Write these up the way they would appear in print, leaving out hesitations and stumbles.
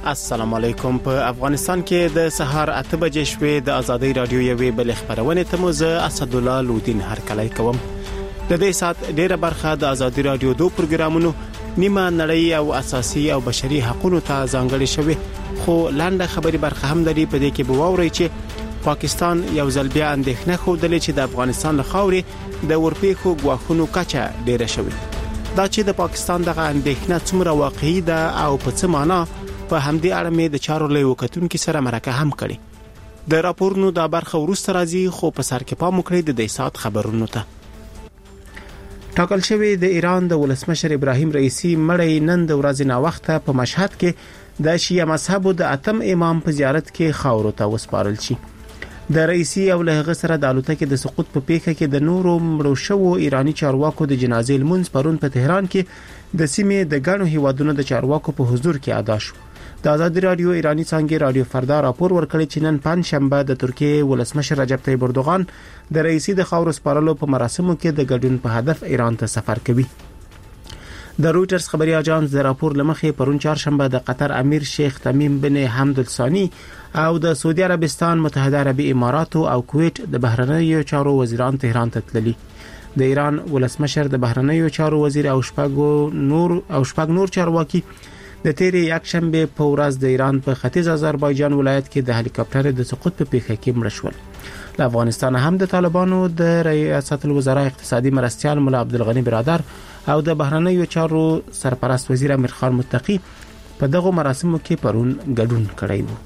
السلام علیکم. په افغانستان کې د سهار 8 بجې شوې د ازادي رادیو یوې بل خبرونه ته موزه اسد الله لودین هرکلی کوم. د دې سات ډیره برخه د ازادي رادیو دوه پروګرامونو نیمه نړۍ او اساسي او بشري حقوقو ته ځانګړي شوی، خو لاندې خبري برخه هم لري. په دې کې به ووري چې پاکستان یو ځل بیا اندېښنه خوده چې د افغانستان له خاورې د ورپېخو غواخونو کچه ډیره شوی. دا چې د پاکستان دغه اندېښنه څومره واقعي ده او په څه معنا، په همدې اړه مې د چارو له وکتونکو سره مرکه هم کړې. د راپورونو دا برخه ورسته راځي، خو په سر کې پام وکړئ د دې سات خبرونو ته. ټاکل شوی د ایران د ولسمشر ابراهیم رئیسی مړی نن د ورځې نا وخته په مشهد کې د شیعه مذهبو د اتم امام په زیارت کې خاورو ته وسپارل شي. د رئیسی او له هغه سره د الوتکې د سقوط په پیښه کې د نورو مړو شوو ایرانی چارواکو د جنازې لمونځ پرون په تهران کې د سیمې د ګڼو هیوادونو د چارواکو په حضور کې ادا شو. د ازادي رادیو ایرانی څنګه رادیو فردا راپور ورکړی چې نن پنځشنبه د ترکیه ولسمشر رجب طیب اردوغان د رئیسی د خاورو سپارلو په مراسمو کې د ګډون په هدف ایران ته سفر کوي. د رويټرز خبري اژانس د راپور لمخې پرون چهارشنبه د قطر امیر شیخ تمیم بن حمد الثانی او د سعودي عربستان، متحده عربي اماراتو او کویت د بهرنیو چارو وزیران تهران ته تللي. د ایران ولسمشر د بهرنیو چارو وزیر او شپږ نور چارواکي د تیرې یکشنبه په ورځ د ایران په ختیځ آذربایجان ولایت کې د هلیکاپټر د سقوط په پیښه کې مړ شول. له افغانستان هم د طالبانو د ریاست الوزرا اقتصادي مرستيال مولا عبدالغنی برادر او د بهرنیو چارو سرپرست وزیر امیر خان متقی په دغه مراسمو کې پرون ګډون کړی وو.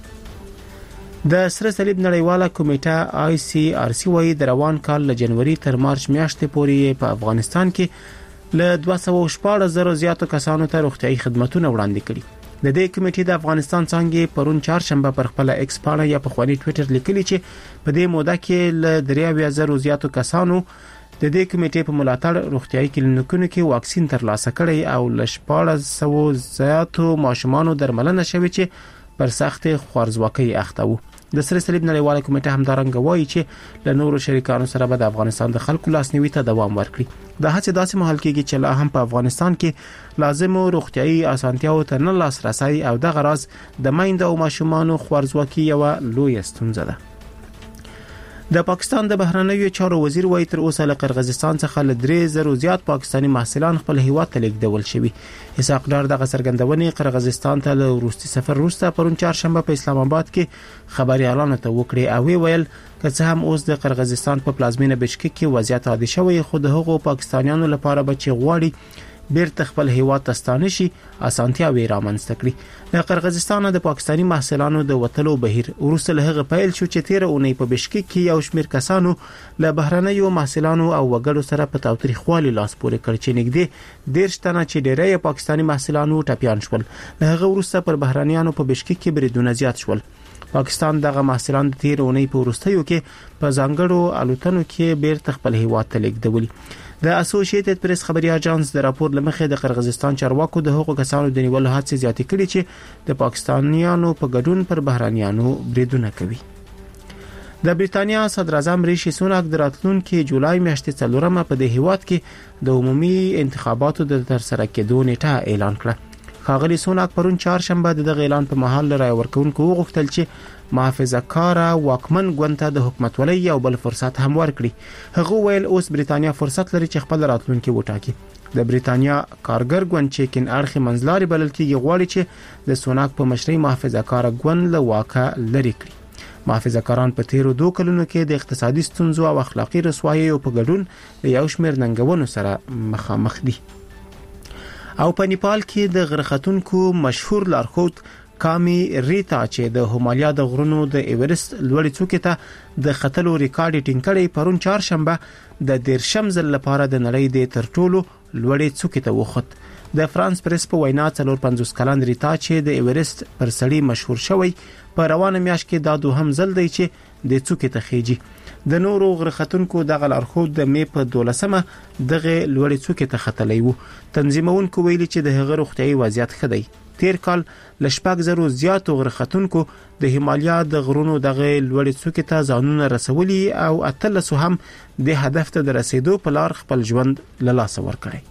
د سره صلیب نړیواله کمیټه ICRC وايي د روان کال له جنوري تر مارچ میاشتې پورې په افغانستان کې له 214,000 زیاتو کسانو ته روغتيایي خدماتونه وړاندې کړي. د دې کمیټې د افغانستان څنګه پرون چهارشنبه پر خپل ایکس پاڼه یا په خواني ټوئیټر لیکلي چې په دې موده کې له 3,000 زیاتو کسانو د دې کمیټې په ملاتړ روغتيایي کلینیکونو کې واکسین ترلاسه کړي او له 1400 زیاتو ماشومانو درملنه شوې چې پر سخت خوارزواکۍ اخته وو. د سره صلیب نړیواله کمیټه همدارنګه وایي چې له نورو شریکانو سره به د افغانستان د خلکو لاسنیوي ته دوام ورکړي. د هڅې داسې مهال کېږي چې لا هم په افغانستان کې لازمو روغتيایي اسانتیاو ته نه لاسرسي او د غراض د میندو او ماشومانو خوارزواکي یو لوی ستونزه ده. د پاکستان د بهرنیو چارو وزیر وایي تر اوسه له قرغیزستان څخه له 3,000 زیات پاکستانی محصلان خپل هیواد ته لیږدول شوي. اسحاق ډار دغه څرګندونې قرغیزستان ته له روسي سفر وروسته پرون چهارشنبه په اسلام آباد کې خبريالانو ته وکړي او ویل که څه هم اوس د قرغیزستان په پلازمینه بشکک کې وضعیت عادي شوی، خو د هغو پاکستانیانو لپاره به چې غواړي بیرته خپل هیواد ته ستانه شي اسانتیاوې رامنځته کړي. د قرغیزستان د پاکستانی محصلانو د وټلو بهیر وروسته له هغه پیل شو چې 13 اونۍ په بشکک کې یو شمېر کسانو له بهرنیو محصلانو او وګړو سره په تاوتریخوالي لاس پورې کړ چې نږدې 10 تنه چې ډېری پاکستانی محصلانو ټپيان شول. له هغه وروسته پر بهرنیانو په بشکک کې بریدونه زیات شول. پاکستان دغه محصلان د 13 اونۍ په وروستیو کې په ځانګړو الوتنو کې بیرته خپل هیواد ته لیږدولي. د اسوسییټډ پریس خبري اژانس د راپور لمخې د قرغیزستان چارواکو د حقوقو کسانو د نیولو هڅې زیاتې کړې چې د پاکستانیانو په ګډون پر بهرانيانو بریدونه کوي. د بریتانیا صدر اعظم ریشي سوناک د راتلونکي جولای میاشتې 4مه په دې هیواد کې د عمومي انتخاباتو د ترسره کېدو نیټه اعلان کړه. ښاغلي سوناک پرون چهارشنبه دغه اعلان په محل رای ورکونکو وغوښتل چې محافظه‌کاره واکمن ګوند ته د حکومتولۍ یو بل فرصت هم ورکړي. هغه ویل اوس بریتانیا فرصت لري چې خپل راتلونکي وټاکي. د بریتانیا کارګر ګوند چې کین اړخي منځلاري بلل کېږي غواړي چې د سوناک په مشرۍ محافظه‌کاره ګوند له واکه لري کړي. محافظه‌کاران په تیرو 2 کلونو کې د اقتصادي ستونزو او اخلاقی رسوایي په ګډون د یو شمېر ننګونو سره مخامخ دي. او په نیپال کې د غرختونکو مشهور لارښود کامی ریتا چې د هیمالیا د غرونو د ایورست لوړې څوکې ته د ختلو ریکارډ ټینګ کړي پرون چهارشنبه د 13 ځل لپاره د نړۍ د تر ټولو لوړې څوکې ته وخت. د فرانس پریس په وینا 450 کلن ریتا چې د ایورست پر سړی مشهور شوی په روانه میاشت کې دا دوهم ځل دی چې د څوکې ته خېږي. د نورو غرختونکو د لارښود د می په 12مه دغه لوړې څوکې ته ختلې وو. تنظیمونکو ویلي چې د هغه روغتيایي وضعیت ښه دی. تیر کال ل 4,000 زیاتو غرختونکو د هیمالیا د غرونو دغه لوړې څوکې ته ځانونه رسولي او 13 هم د هدف ته د رسیدو په لار خپل ژوند له لاسه ورکړي.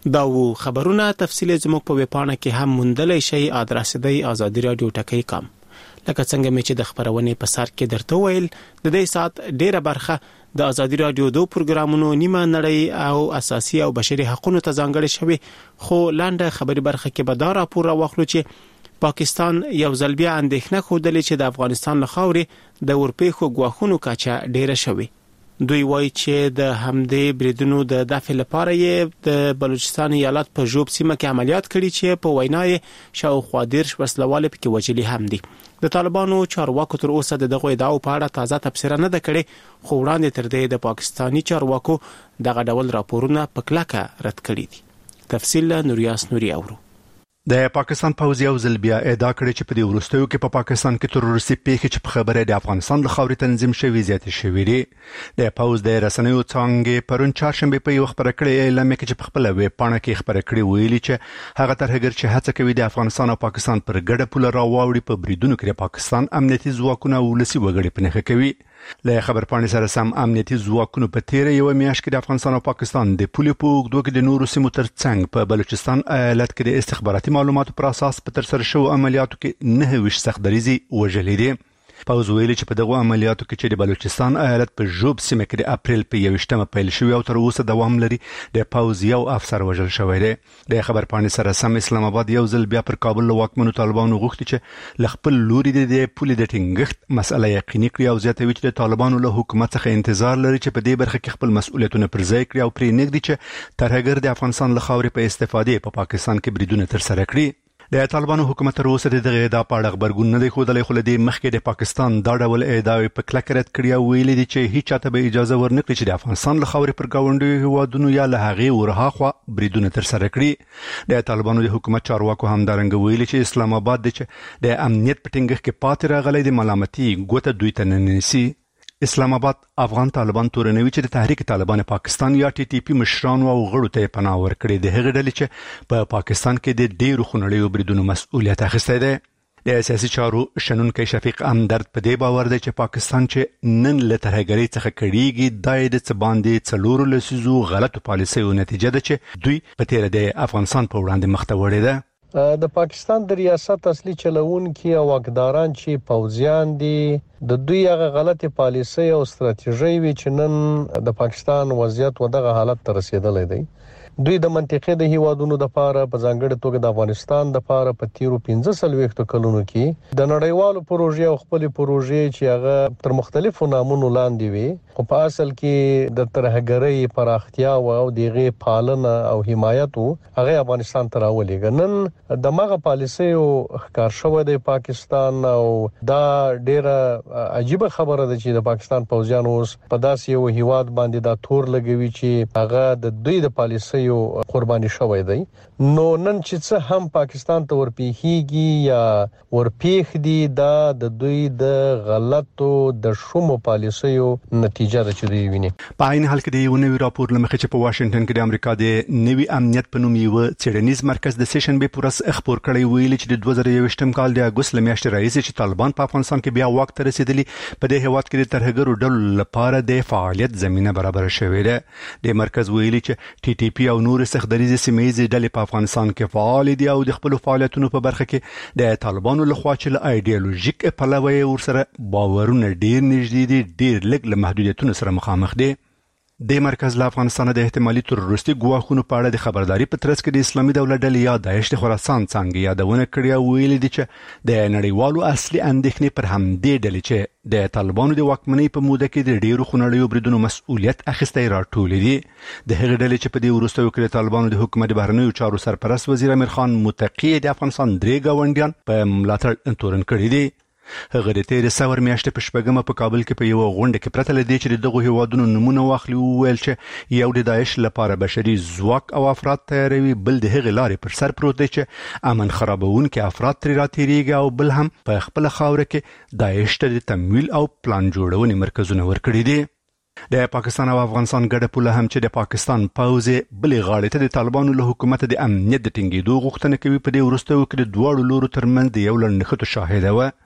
دا و خبرونه تفصیل زموږ په ویبپاڼه کې هم موندلی شئ. ادرس دی ازادي رادیو ټکی.com. لکه څنګه مې چې د خبرونې په سر کې درته ویل، د دې سات ډیره برخه د ازادي رادیو 2 پروګرامونو نیمه نړۍ او اساسي او بشري حقوقو ته ځانګړي شوی، خو لاندې خبري برخه کې به دا راپور راوخلو چې پاکستان یو ځل بیا اندېښنه خوده چې د افغانستان له خاورې د ورپېښو ګواښونو کچه ډیره شوی. دوی وایي چې د همدې بریدونو د دفع لپاره یې د بلوچستان ایالت په جوب سیمه کې عملیات کړي چې په وینای شاوخوا 10 وسلواله پکې وجلي هم دي. د طالبانو چارواکو تر اوسه دغه ادعا په اړه تازه تفسیر نه ده کړې، خو وړاندې تر دې د پاکستاني چارواکو دغه ډول راپورونه په کلکه رد کړي دي. تفصیل نوریاس نوري اورو. د پاکستان پوځ یو ځل بیا ادعا کړې چې په دې وروستیو کې په پاکستان کې تروریستي پیښې چې په خبره د افغانستان له خاورې تنظیم شوي زیاتې شوې دي. د پوځ د رسنیو څانګې پرون چهارشنبه په یو خبره کړې اعلامیه کې چې په خپل ویبپاڼه کې خبره کړې ویلي چې هغه ترهګر چې هڅه کوي د افغانستان او پاکستان پر ګډه پوله راوړي په بریدونو کې د پاکستان امنیتي ځواکونه ولسی وګړي په نښه کوي. له خبرپاڼې سره سم امنیتي ځواکونو په تیره یو میاشت کې د افغانستان او پاکستان د پولې په اوږدو کې د نورو سیمو ترڅنګ په بلوچستان ایالت کې د استخباراتي معلوماتو پر اساس په ترسره شوو عملیاتو کې 9 سختدریزي وژلې دي. پوځ ویلي چې په دغه عملیاتو کې چې د بلوچستان ایالت په جوب سیمه کې د اپریل په 21مه پیل شوی او تر اوسه دوام لري، د پوځ یو افسر وژل شوی دی. د خبرپاڼې سره سم اسلام آباد یو ځل بیا پر کابل له واکمنو طالبانو غوښتي چې لخپل لوري د پولې د ټینګښت مسله یقیني کړي او زیاتوي چې د طالبانو له حکومت څخه انتظار لري چې په دې برخه کې خپل مسؤلیتونه پر ځای کړي او پرې نږدې چې ترهګر د افغانستان له خاورې په استفادې په پاکستان کې بریدونه ترسره کړي. د طالبانو حکومت تر اوسه دغه ادعا په اړه خبرګون نه دی ښودلی، خو له دې مخکې د پاکستان دا ډول ادعاوې په کلکه رد کړي او ویلي دي چې هیڅ چاته به اجازه ورنکړي چې د افغانستان له خاورې پر ګاونډیو هیوادونو یا له هغې ورهاخوا بریدونه ترسره کړي. د طالبانو د حکومت چارواکو همدارنګه ویلي چې اسلام آباد د امنیت په ټینګښت کې پاتې راغلی د ملامتي ګوته دوی ته نه نیسي. اسلام آباد افغان طالبان تورنوي چې د تحریک طالبان پاکستان یا ټي ټي پی مشرانو او غړو ته پناه ورکړي د هغې ډلې چې په پاکستان کې د ډېرو خونړیو بریدونو مسؤلیت اخیستی دی. د سیاسي چارو شنونکی شفیق همدرد په دې باور دی چې پاکستان چې نن له ترهګرۍ څخه کړیږي دا یې د څه باندې 4 لسیزو غلطو پالیسیو نتیجه ده چې دوی په تیره د افغانستان په وړاندې مخ ته وړې ده. د پاکستان د ریاست اصلي چلوونکي او واکداران چې پوځیان دي د دوی هغه غلطي پالیسي او ستراتیژي وی چې نن د پاکستان وضعیت ودغه حالت ته رسیدلی دی. دوی د منطقې د هیوادونو د لپاره په ځانګړي توګه د افغانستان د لپاره په تیرو 15 کلونو کې د نړیوالو پروژې او خپل پروژې چې هغه تر مختلفو نامونو لاندې وي، خو په اصل کې د ترهګرۍ پراختیا او دغه پالنه او حمایت هغه افغانستان ته راولېږي. نن د مغه پالیسي او ښکار شوی د پاکستان او دا ډیره عجیبه خبره ده چې د پاکستان پوځیان اوس په داسې یو هیواد باندې دا تور لګوي چې هغه د دوی د پالیسي قرباني شوی دی. نو نن چې څه هم پاکستان ته ورپیږي یا ورپیښ دي دا د دوی د غلطو د شومو پالیسیو نتیجه ده چې دوی ویني. په عین حال کې د یو نوي راپور لمخې چې په واشنگټن کې د امریکا د نوي امنیت په نوم یو څېړنیز مرکز د سیشنبه پورس خبر کړی ویلي چې د 2021م کال د اګوست لمیاشتې راځي چې طالبان په افغانستان کې بیا واک ته رسیدلی په دې هیواد کې د ترهګرو ډلو لپاره د فعالیت زمينه برابر شوې ده. د مرکز ویلي چې ټي ټي پی او نور سختدریزي سیمه‌یزې ډلې په افغانستان کې فعال دي او د خپل فعالیتونو په برخه کې د طالبانو لخوا چې له ایډیالوژیک پلوه ورسره باورونه ډیر نږدې دي، ډیر لږ له محدودیتونو سره مخامخ دي. د مرکز له افغانستان د احتمالي تروریستي ګواښونو په اړه د خبرداري په ترڅ کې د اسلامي دولت ډلې یا داعش د خراسان څنګه یادونه کړې او ویلي دي چې د نړیوالو اصلي اندېښنې پر همدې ډلې چې د طالبانو د واکمنۍ په موده کې د ډیرو خونړیو بریدونو مسؤلیت اخیستی راټولې دي. د هغې ډلې چې په دې وروستیو کې د طالبانو د حکومت بهرنیو چارو سرپرست وزیر امیر خان متقی د افغانستان 3 ګاونډیان په ملاتړ تورن کړي دي. هغه د تیر سور میاشتې په شپږمه په کابل کې په یو غونډه کې پرته لدی چې دغه هیوادونو نمونه واخلي او ویل چې یو د داعش لپاره بشري ځواک او افراد تیاروي، بل د هغې لارې پر سر پروت دی چې امن خرابونکي افراد ترې راتېریږي او بل هم په خپل خاوره کې داعش ته د تمویل او پلان جوړونې مرکزونه ورکړي دي. د پاکستان او افغانستان ګډه پوله هم چې د پاکستان پوځ بلې غاړې ته د طالبانو له حکومت د امنیت د ټینګېدو غوښتنه کوي په دې وروستیو کې د دواړو لورو ترمنځ د یو لړ نښتو شاهده وه.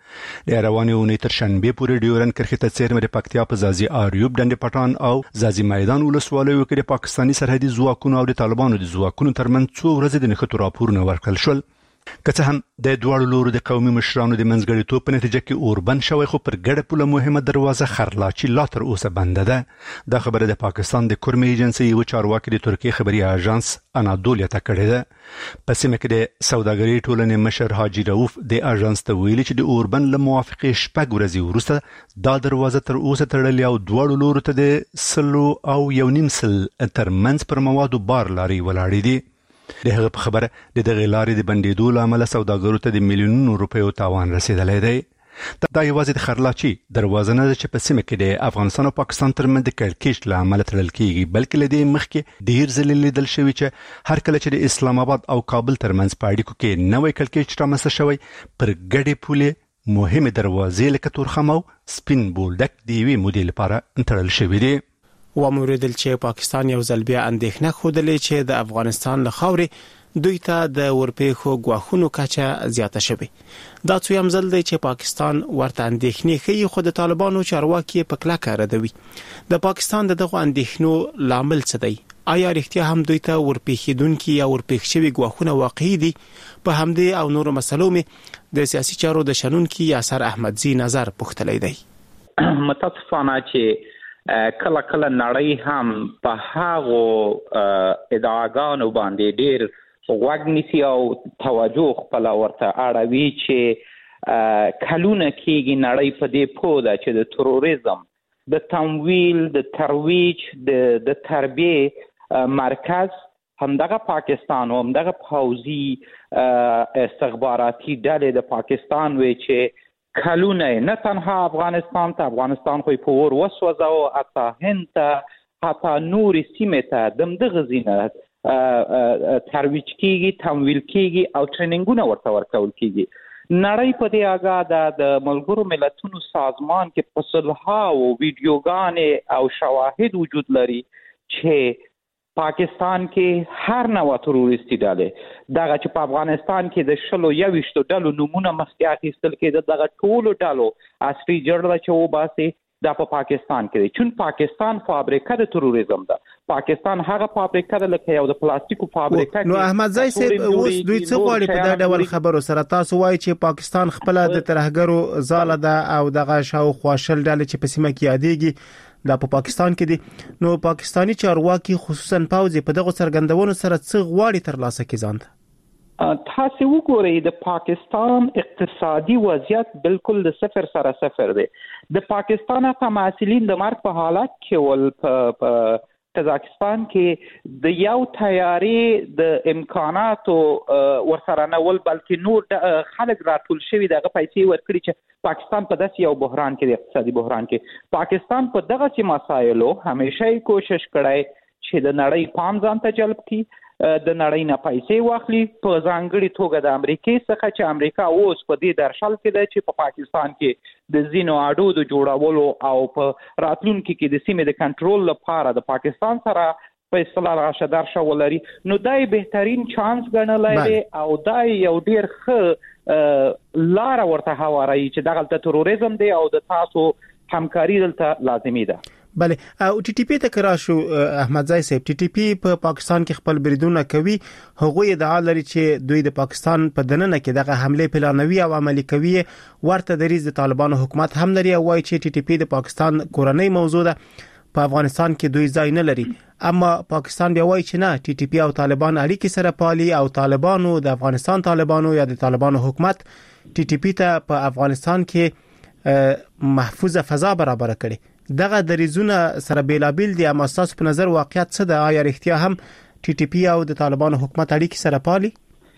د روانې اونۍ تر شنبې پورې ډیورن کرښې ته څیرمه د پکتیا په ځاځي آریوب ډنډ پټان او ځاځي میدان ولسوالیو کې د پاکستاني سرحدي ځواکونو او د طالبانو د ځواکونو ترمنځ څو ورځې د نښتو راپورونه ورکړل شول. که څه هم د دواړو لورو د قومي مشرانو د منځګړیتوب په نتیجه کې اوربند شوی، خو پر ګډه پوله مهمه دروازه خرلاچي لا تر اوسه بنده ده. دا خبره د پاکستان د کورمي ایجنسي یو چارواکي د ترکیې خبري اژانس انادولیا ته کړې ده. په سیمه کې د سوداګرۍ ټولنې مشر حاجي رؤف د اژانس ته ویلي چې د اوربند له موافقې شپږ ورځې وروسته دا دروازه تر اوسه تړلې او دواړو لورو ته د 100.5 ترمنځ پر موادو بار لاري ولاړې دي. د هغه په خبره د دغه لارې د بندېدو له امله سوداګرو ته د میلیونونو روپیو تاوان رسیدلی دی. دا یوازې د خرلاچي دروازه نه ده چې په سیمه کې د افغانستان او پاکستان ترمنځ د کړکېچ له امله تړل کیږي، بلکې له دې مخکې ډېر ځلې لیدل شوي چې هر کله چې د اسلام آباد او کابل ترمنځ په اړیکو کې نوی کړکېچ رامنځته شوی، پر ګډې پولې مهمې دروازې لکه تورخم او سپین بولدک د یوې مودې لپاره تړل شوي دي. وموریدل چې پاکستان یو ځل بیا اندېښنه ښودلې چې د افغانستان له خاورې دوی ته د ورپېښو ګواښونو کچه زیاته شوې. دا څویم ځل دی چې پاکستان ورته اندېښنې ښیي، خو د طالبانو چارواکي په کلکه ردوي. د پاکستان د دغو اندېښنو لامل څه دی؟ آیا رښتیا هم دوی ته ورپېښېدونکي یا ورپېښ شوي ګواښونه واقعي دي؟ په همدې او نورو مسلو مې د سیاسي چارو د شنونکي یاسر احمدزي نظر پوښتلی دی. متاسفانه چې کله کله نړۍ هم په هغو ادعاګانو باندې ډېر غوږ نیسي او توجه خپله ورته اړوي چې کلونه کېږي نړۍ په دې پوه ده چې د تروریزم د تمویل، د ترویج، د تربیې مرکز همدغه پاکستان او همدغه پوځي استخباراتي ډلې د پاکستان وي چې کلونه نه تنها افغانستان خو په اور وسوځاو، حتی هند ته، حتی نورې سیمې ته دغه ځینه ترویج کیږي، تمویل کیږي او ټریننګونه ورته ورکول کیږي. نړۍ په دې آگاه ده. د ملګرو ملتونو سازمان کې په صلحاو ویډیوګانې او شواهد وجود لري چې پاکستان کې هر نوع تروریستي ډلې دغه چې په افغانستان کې د 21 ډلو نمونه مخکې اخیستل کېده، دغه ټولو ډلو اصلي جړه چې وباسي دا په پاکستان کې دی. چون پاکستان فابریکه د تروریزم ده. پاکستان هغه فابریکه ده لکه یو د پلاستیکو فابریکه. نو احمد زای صاحب اوس دوی څه غواړي په دا ډول خبرو سره؟ تاسو وایي چې پاکستان خپل د ترهګرو ځاله ده او دغه شاوخوا شل ډلې چې په سیمه کې یادېږي دا په پاکستان کې دي. نو پاکستانی چارواکي خصوصا پوځ په دغه څرګندونو سره څه غواړي ترلاسه کړي ځان ته؟ تاسو وګورئ د پاکستان اقتصادي وضعیت بالکل د صفر سره صفر دی. د پاکستان هغه محصلین د مرګ په حالت کې ول په قزاقستان کې د یو تیارې د امکاناتو ورسره نه ول، بلکې نور خلک راټول شوي دغه پیسې ورکړي چې پاکستان په داسې یو بحران کې، د اقتصادي بحران کې پاکستان په دغه مسایلو همیشه کوشش کړی چې د نړۍ پام ځان ته جلب کړي، د نړۍ نه پیسې واخلي، په ځانګړي توګه د امریکای څخه چې امریکا اوس په دې درشل کې ده چې په پاکستان کې د زینو اډو د جوړولو او په راتلونکي کې د سیمې د کنټرول لپاره د پاکستان سره په اصطلاح راشه درشه ولري. نو دا بهترین چانس ګڼلی دی او دا یو ډیر ښه لاره ورته هواروي چې دغلته تروریزم دی او د تاسو همکاري دلته لازمي ده. بله، او ټي ټي پی ته کرا شو احمد زای صاحب. ټي ټي پی په پاکستان کې خپل بریدونه کوي، هغه ادعا لري چې دوی د پاکستان په دننه کې دغه حمله پلانوي او عملي کوي. ورته دریز د طالبانو حکومت هم لري او وايي چې ټي ټي پی د پاکستان کورنۍ موضوع ده، په افغانستان کې دوی ځای نه لري. اما پاکستان بیا وايي چې نه، ټي ټي پی او طالبان اړیکې سره پالي او طالبانو د افغانستان طالبانو یا د طالبانو حکومت ټي ټي پی ته په افغانستان کې محفوظه فضا برابر کړي. دغه دریزونه سره بیلابیل دي، اما تاسو په نظر واقعیت څه ده؟ آیا رښتیا هم ټي ټي پی او د طالبانو حکومت اړیکې سره پالي؟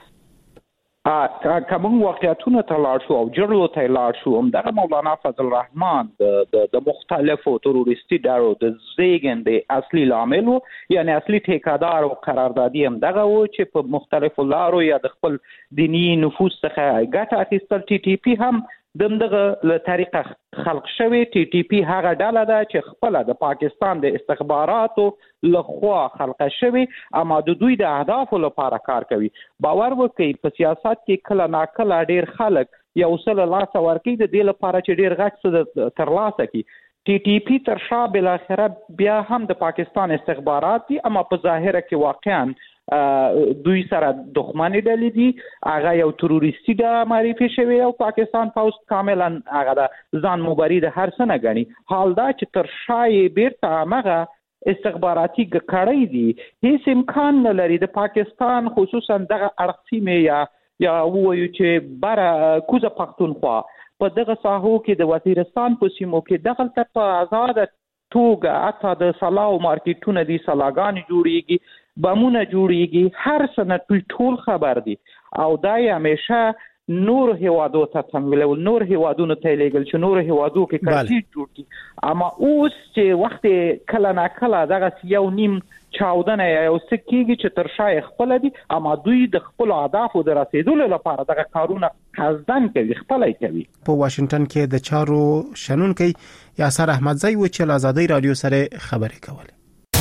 کوم واقعیتونه ته لاړ شو او جړلو ته لاړ شو، همدغه مولانا فضل الرحمن د مختلفو تروریستي ډلو د زیږندې اصلي لامل وو، یعنی اصلي ټیکادار او قراردادي همدغه وو چې په مختلفو لارو یا د خپل دینی نفوذ څخه ګټه اخیستل. ټي ټي پی هم دغه له طریقه خلق شوی. ټي ټي پی هغه ډله ده چې خپل د پاکستان د استخباراتو لخوا خلق شوی، اما د دوی د اهدافو لپاره کار کوي. باور وکړئ په سیاست کې کله ناکله ډیر خلک یو څه له لاسه ورکوي د دې لپاره چې ډېر غټ څه ترلاسه کړي. ټي ټي پی تر شا بالاخره بیا هم د پاکستان استخبارات دي، اما په ظاهره کې واقعا دوی سره دښمنۍ ډلې دي. هغه یو تروریستي ډله معرفي شوی او پاکستان پوز کاملا هغه د ځان مباري د هر څه نه ګڼي. حال دا چې تر شا یې بیرته همغه استخباراتي کړۍ دي. هیڅ امکان نه لري د پاکستان خصوصا دغه اړخ سیمې یا ووایو چې بره کوزه پښتونخوا په دغه ساحو کې د وزیرستان په سیمو کې دغلته په آزاده توګه حتی د سلاو مارکیټونه دي، سلاګانې جوړیږي، بمونه جوړیږي، هر څه نه ټول خبر دي او دا یې همیشه نور هیوادو ته تمویلول، نور هیوادونو ته لیږل چې نور هیوادو کې کړکېچ جوړ کړي. اما اوس چې وخت کله نه کله دغه یو نیم چاودنه یو څه کېږي چې تر شا یې خپله دي، اما دوی د خپلو اهدافو د رسېدلو لپاره دغه کارونه قصدن کوي، خپله یې کوي. په واشنگټن کې د چارو شنونکی یاسر احمدزی و چې له آزادۍ رادیو سره خبرې کولې.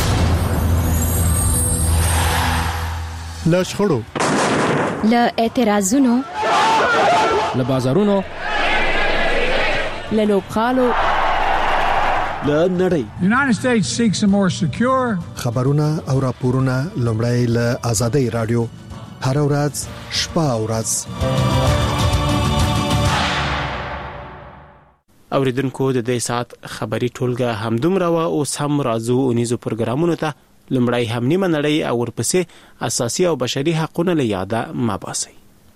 له شخړو، له اعتراضونو، له بازارونو، له لوبغالو، له نړۍ. The United States seeks a more secure. خبرونه او راپورونه لومړی له آزادۍ رادیو هر ورځ شپه او ورځ. اوریدونکو د دې سات خبري ټولګه همدومره وا او سم راځو اونیزو پروګرامونو ته لمړی هم نیمه نړۍ او ورپسې اساسي او بشري حقوقونه له یاده ما باسي.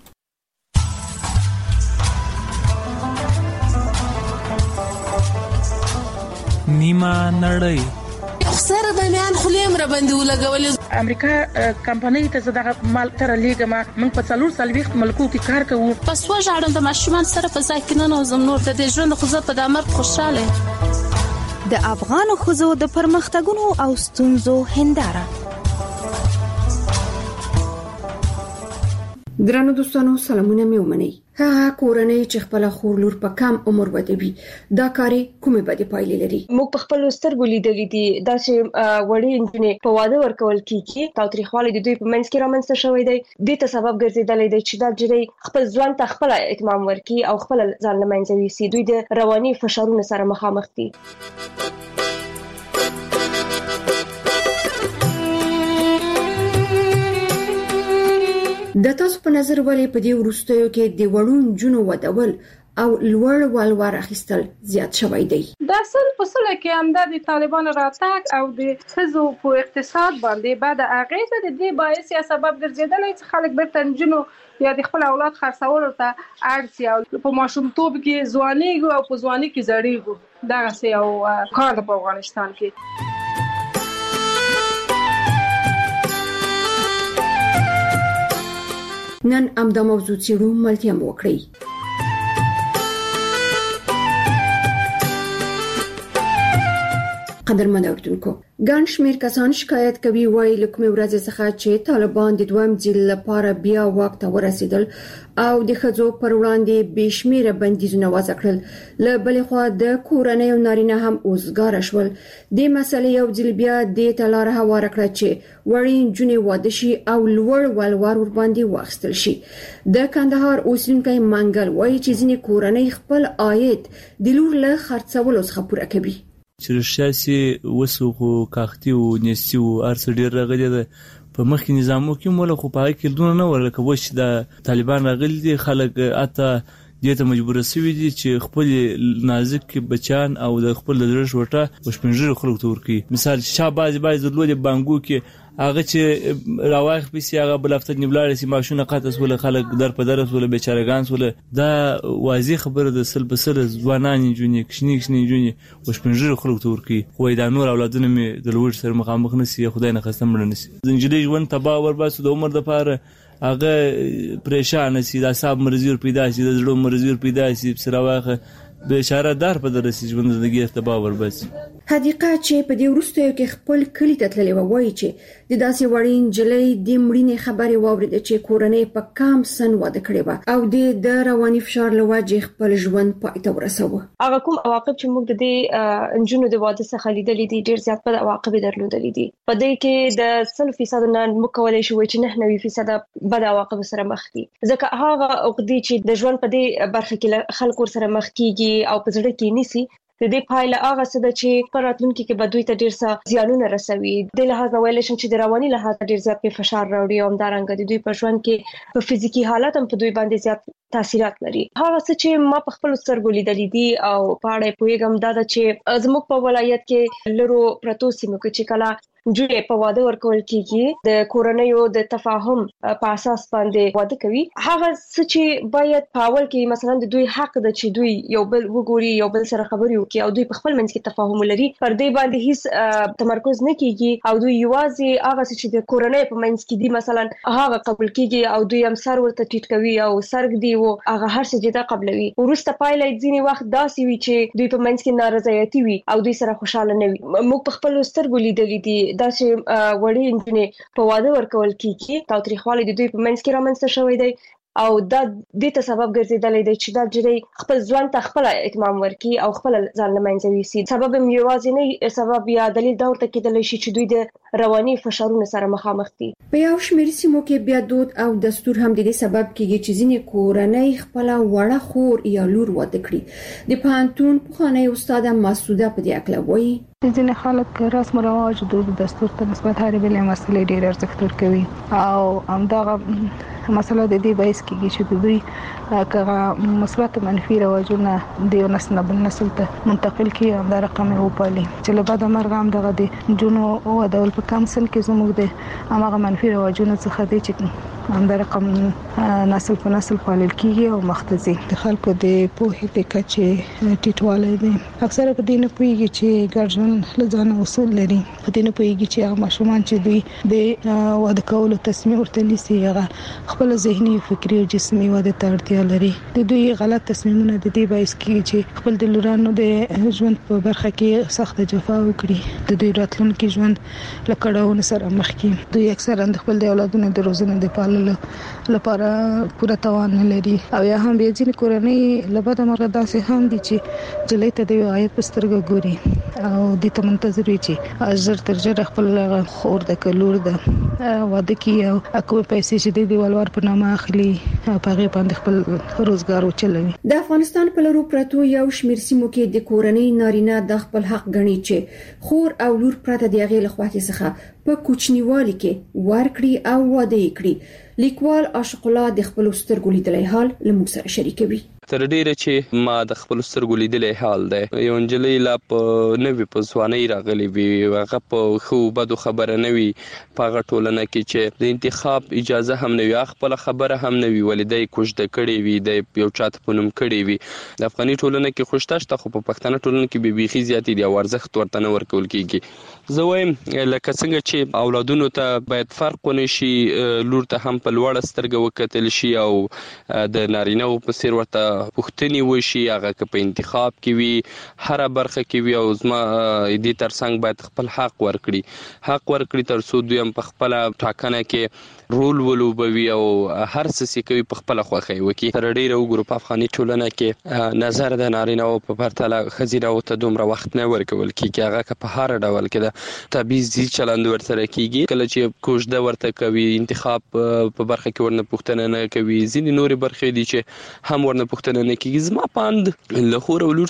نیمه نړۍ سره د میان خلیم را باندې ولګولې. امریکا کمپنۍ ته زداغه مال تر لیګما موږ په 4 ملکو کې کار کوو. پس وژاړم د ماشومان سره په ځای کې نه نوزم نور د دې ژوند خو زه په دامر خوشاله. د افغان خزو د پرمختګونو او ستونزو هنداره. درنو دوستانو سلامونه مې ومنئ. هغه کورنۍ چې خپل خور لور په کم عمر ودوي دا کاری کومه بده پایلې لري. موږ په خپل سترګو لیدلې دي دا چې وړي انجنې په واده ورکول کیږي تاوتریخوالی د دوی په منځ کې رامنځته شوی دی. دې ته سبب ګرځیدلی دی چې دا جری خپل ځوان ته خپل اهتمام ورکړي او خپل ځان له منځه یوسي. دوی د رواني فشارونو سره مخامخ دي. د تاسو په نظر ولې په دې وروستیو کې د وړون جنو ودول او لوړ والوار اخیستل زیات شوی دی؟ دا اصل په سله کې هم د طالبانو راتګ او د خزو په اقتصاد باندې بعد اغیز د دې باعث یا سبب ګرځیدلی چې خلک بیرته جنو یا د خپل اولاد خرڅولو ته اړتیا او په ماشومتوب کې ځوانيږي او په ځواني کې زړیږي. دا څه یو کار په افغانستان کې. نن امدا موضوع چیرو ملتیم وکړي. قدرمن اوریدونکو ګڼ شمېر کسان شکایت کوي وایي له کومې ورځې څخه چې طالبان د دویم ځل لپاره بیا واک ته ورسېدل او د ښځو پر وړاندې بې شمېره بندیزونه وضع کړل، له بلې خوا د کورنۍ او نارینه هم اوزګاره شول. دې مسلې یو ځل بیا دې ته لاره هواره کړه چې وړې نجونې واده شي او لوړ والوار ورباندې واخیستل شي. د کندهار اوسېدونکی منګل وایي چې ځینې کورنۍ خپل عاید د لور له خرڅولو څخه پوره کوي. چې رښتیا وسو خو کاختي او نيستي او ارڅ ډیر راغلي ده په مخکې نظامو کې مولا خو پای کې دونه نه ورکه و چې د طالبان راغلي دي خلک اته دې ته مجبور شوي دي چې خپل نازک بچان او د خپل درش وټه وشپنجر خلک تور کی. مثال شاباز باز د لوی بانګو کې هغه چې راوخ پیسې هغه بلافت نیبلار سي ماشونه قاطس ول خلک در په درس ول بیچارهګان ول. دا واضح خبره د سل په سل ځوانان جونې کښنی جونې وشپنجر خلک تور کی. خو دا نور اولادونه می د لوړ سره مخامخ نسی خدای نه خستم نسی زنجلې ژوند تبا ور باسو د عمر د پاره هغه پریشان سي د حساب مرزور پیدا سي د زړه مرزور پیدا سي سره واخه بیچاره دار په درسي ژوند زندگی ارتبا ور بس. حدیقه چې په دې وروستیو کې خپل کلی ته تللی و وایي چې د داسې وړین جلۍ د مړینې خبرې واورېده چې کورنۍ په کام سن واده کړې و او د رواني فشار له وجې خپل ژوند پای ته ورساوه. هغه کوم عواقب چې موږ د دې انجونو د واده څخه لیدلې دي ډېر زیات بد عواقب درلودلې دي. په دې کې د 100% نه موږ کولای شو چې 99% بد عواقب سره مخ دي. ځکه هغه عقدې چې د ژوند په دې برخه کې خلکو سره مخ کیږي او په زړه کې نیسي د دې پایله هغه څه ده چې په راتلونکي کې به دوی ته ډېر څه زیانونه رسوي. د لحاظ ویل شي چې د رواني لحاظ ډېر زیات فشار راوړي او همدارنګه د دوی په ژوند کې په فزیکی حالت هم په دوی باندې زیات تاثیرات لري. هغه څه چې ما په خپل سترګو لیدلې دي او په اړه پوهیږم دا چې زموږ په ولایت کې لرو پرتو سیمو کې چې کله جوړه په واده ورکول کیږي د کورنیو د تفاهم په اساس باندې واده کوي. هغه څه چې باید په اول کې مثلا د دوی حق ده چې دوی یو بل وګوري یو بل سره خبرې وکړي او دوی په خپل منځ کې تفاهم ولري پر دې باندې هیڅ تمرکز نه کیږي او دوی یوازې هغه څه چې د کورنۍ په منځ کې دي مثلا هغه قبول کیږي او دوی هم سر ورته ټیټ کوي او سرګ دی او هغه هر څه جدا قبلوي. ورسته پایله ځینی وخت داسې وي چې دوی په منځ کې نارضایتي وي او دوی سره خوشاله نه وي. موږ په خپل سترګو لیدلې دي دا چې وړي انجونې په واده ورکول کیږي تاوتریخوالی د دوی په منځ کې رامنځته شوی دی او دا د ته سبب ګرځیدلی دی چې دا جری خپل ځوان ته خپل اهتمام ورکړي او خپل ځان لمنځه ویسي. سبب هم یوازې نه سبب یا دلیل دا ورته کېدلی شي چې دوی د رواني فشارونو سره مخامخ دي. په یو شمېر سیمو کې بیا دود او دستور هم د دې سبب کېږي چې ځینې کورنۍ خپل وړه خور یا لور واده کړي. د پوهنتون پخوانی استاد مسعوده په دې اړه وایي ځینې خلک رسم او رواج د دستور ته نسبت هرې بلې مسلې ډېر ارزښت ورکوي او همدغه مسله د دې باعث کېږي چې د دوی کغه مثبت منفي رواجونه د یو نسل بل نسل ته منتقل کړي او دا رقم وپالي چې له بعد مرګ هم دغه د جنو او د ول په کمسل کې زموږ د هغه منفي رواجونه څخه دي چې هم دا رقم نسل په نسل پالل کېږي او مختزي د خلکو د پوهې د کچې ټیټوالی دی. اکثره په دې نه پوهېږي چې ګارجن له ځانه اصول لري. په دې نه پوهېږي چې هغه ماشومان چې دوی د واده کولو تصمیم ورته نیسي هغه خپل ذهني فکري او جسمي واده ته اړتیا لري. د دوی غلط تصمیمونه د دې باعث کېږي چې خپل د لورانو د ژوند په برخه کې سخت جفا وکړي. د دوی راتلونکي ژوند له کړهونو سره مخ کړي. دوی اکثرا د خپل د اولادونو د روزنې د پاللو لپاره پوره توان نه لري او یا هم بیا ځینې کورنۍ له بده مرغه داسې هم دي چې جلۍ ته د عاید په سترګه ګوري او د ته منتظر وي چې زر تر ژره خپل خور د کلور د واده کوي او کوم پیسې چې د ولور په نامه اخلي په هغه باندې خپل روزګار وچلوي. د افغانستان په لرو پرتو یو شمېر سیمو کې د کورنۍ نارینه د خپل حق غني چې خور او لور پرته د هغې له خواهې څخه په کوچنیوالي کې ورکړي او واده یې کړي. لیکوال عاشق الله د خپل سترګو لیدلای حال لموږ سره شریکوي. تر ډیره چې ما د خپل سترګو لیدلې حال دی یو نجلۍ لا په نوې په ځوانۍ راغلې وي هغه په خو بدو خبره نه وي په هغه ټولنه کې چې د انتخاب اجازه هم نه وي خپل خبره هم نه وي ولې د کوشده کړې وي د یو چاته په نوم کړې وي. د افغاني ټولنه کې خوشتاشته خو په پښتنه ټولنه کې به بيخي زیاتې دي او ارزښت ورته نه ورکول کیږي. زه وایم لکه څنګه چې اولادونو ته باید فرق ونه شي لور ته هم په لوړه سترګه وکتل شي او د نارینه په څیر ورته پوښتنې وشي هغه که په انتخاب کې وي هر برخه کې وي او زما دې ترڅنګ باید خپل حق ورکړي تر څو دوی هم په خپل ټاکنه کې رول ولوبوي او هر څه کوي په خپل خوښي وکي. تر ډیره وګورو په افغاني ټولنه کې نظر د نارینه او په پرتله خزینه او ته دومره وخت نه ورکول کیږي هغه که په هر ډول کې د تبعیضي چلند ورسره کیږي کله چې کوژده ورته کوي انتخاب په برخه کې ورنه پوښتنه نه کوي ځینې نورې برخې دي چې هم ورنه پوښتنه نه کیږي. زما پاند له خور او لور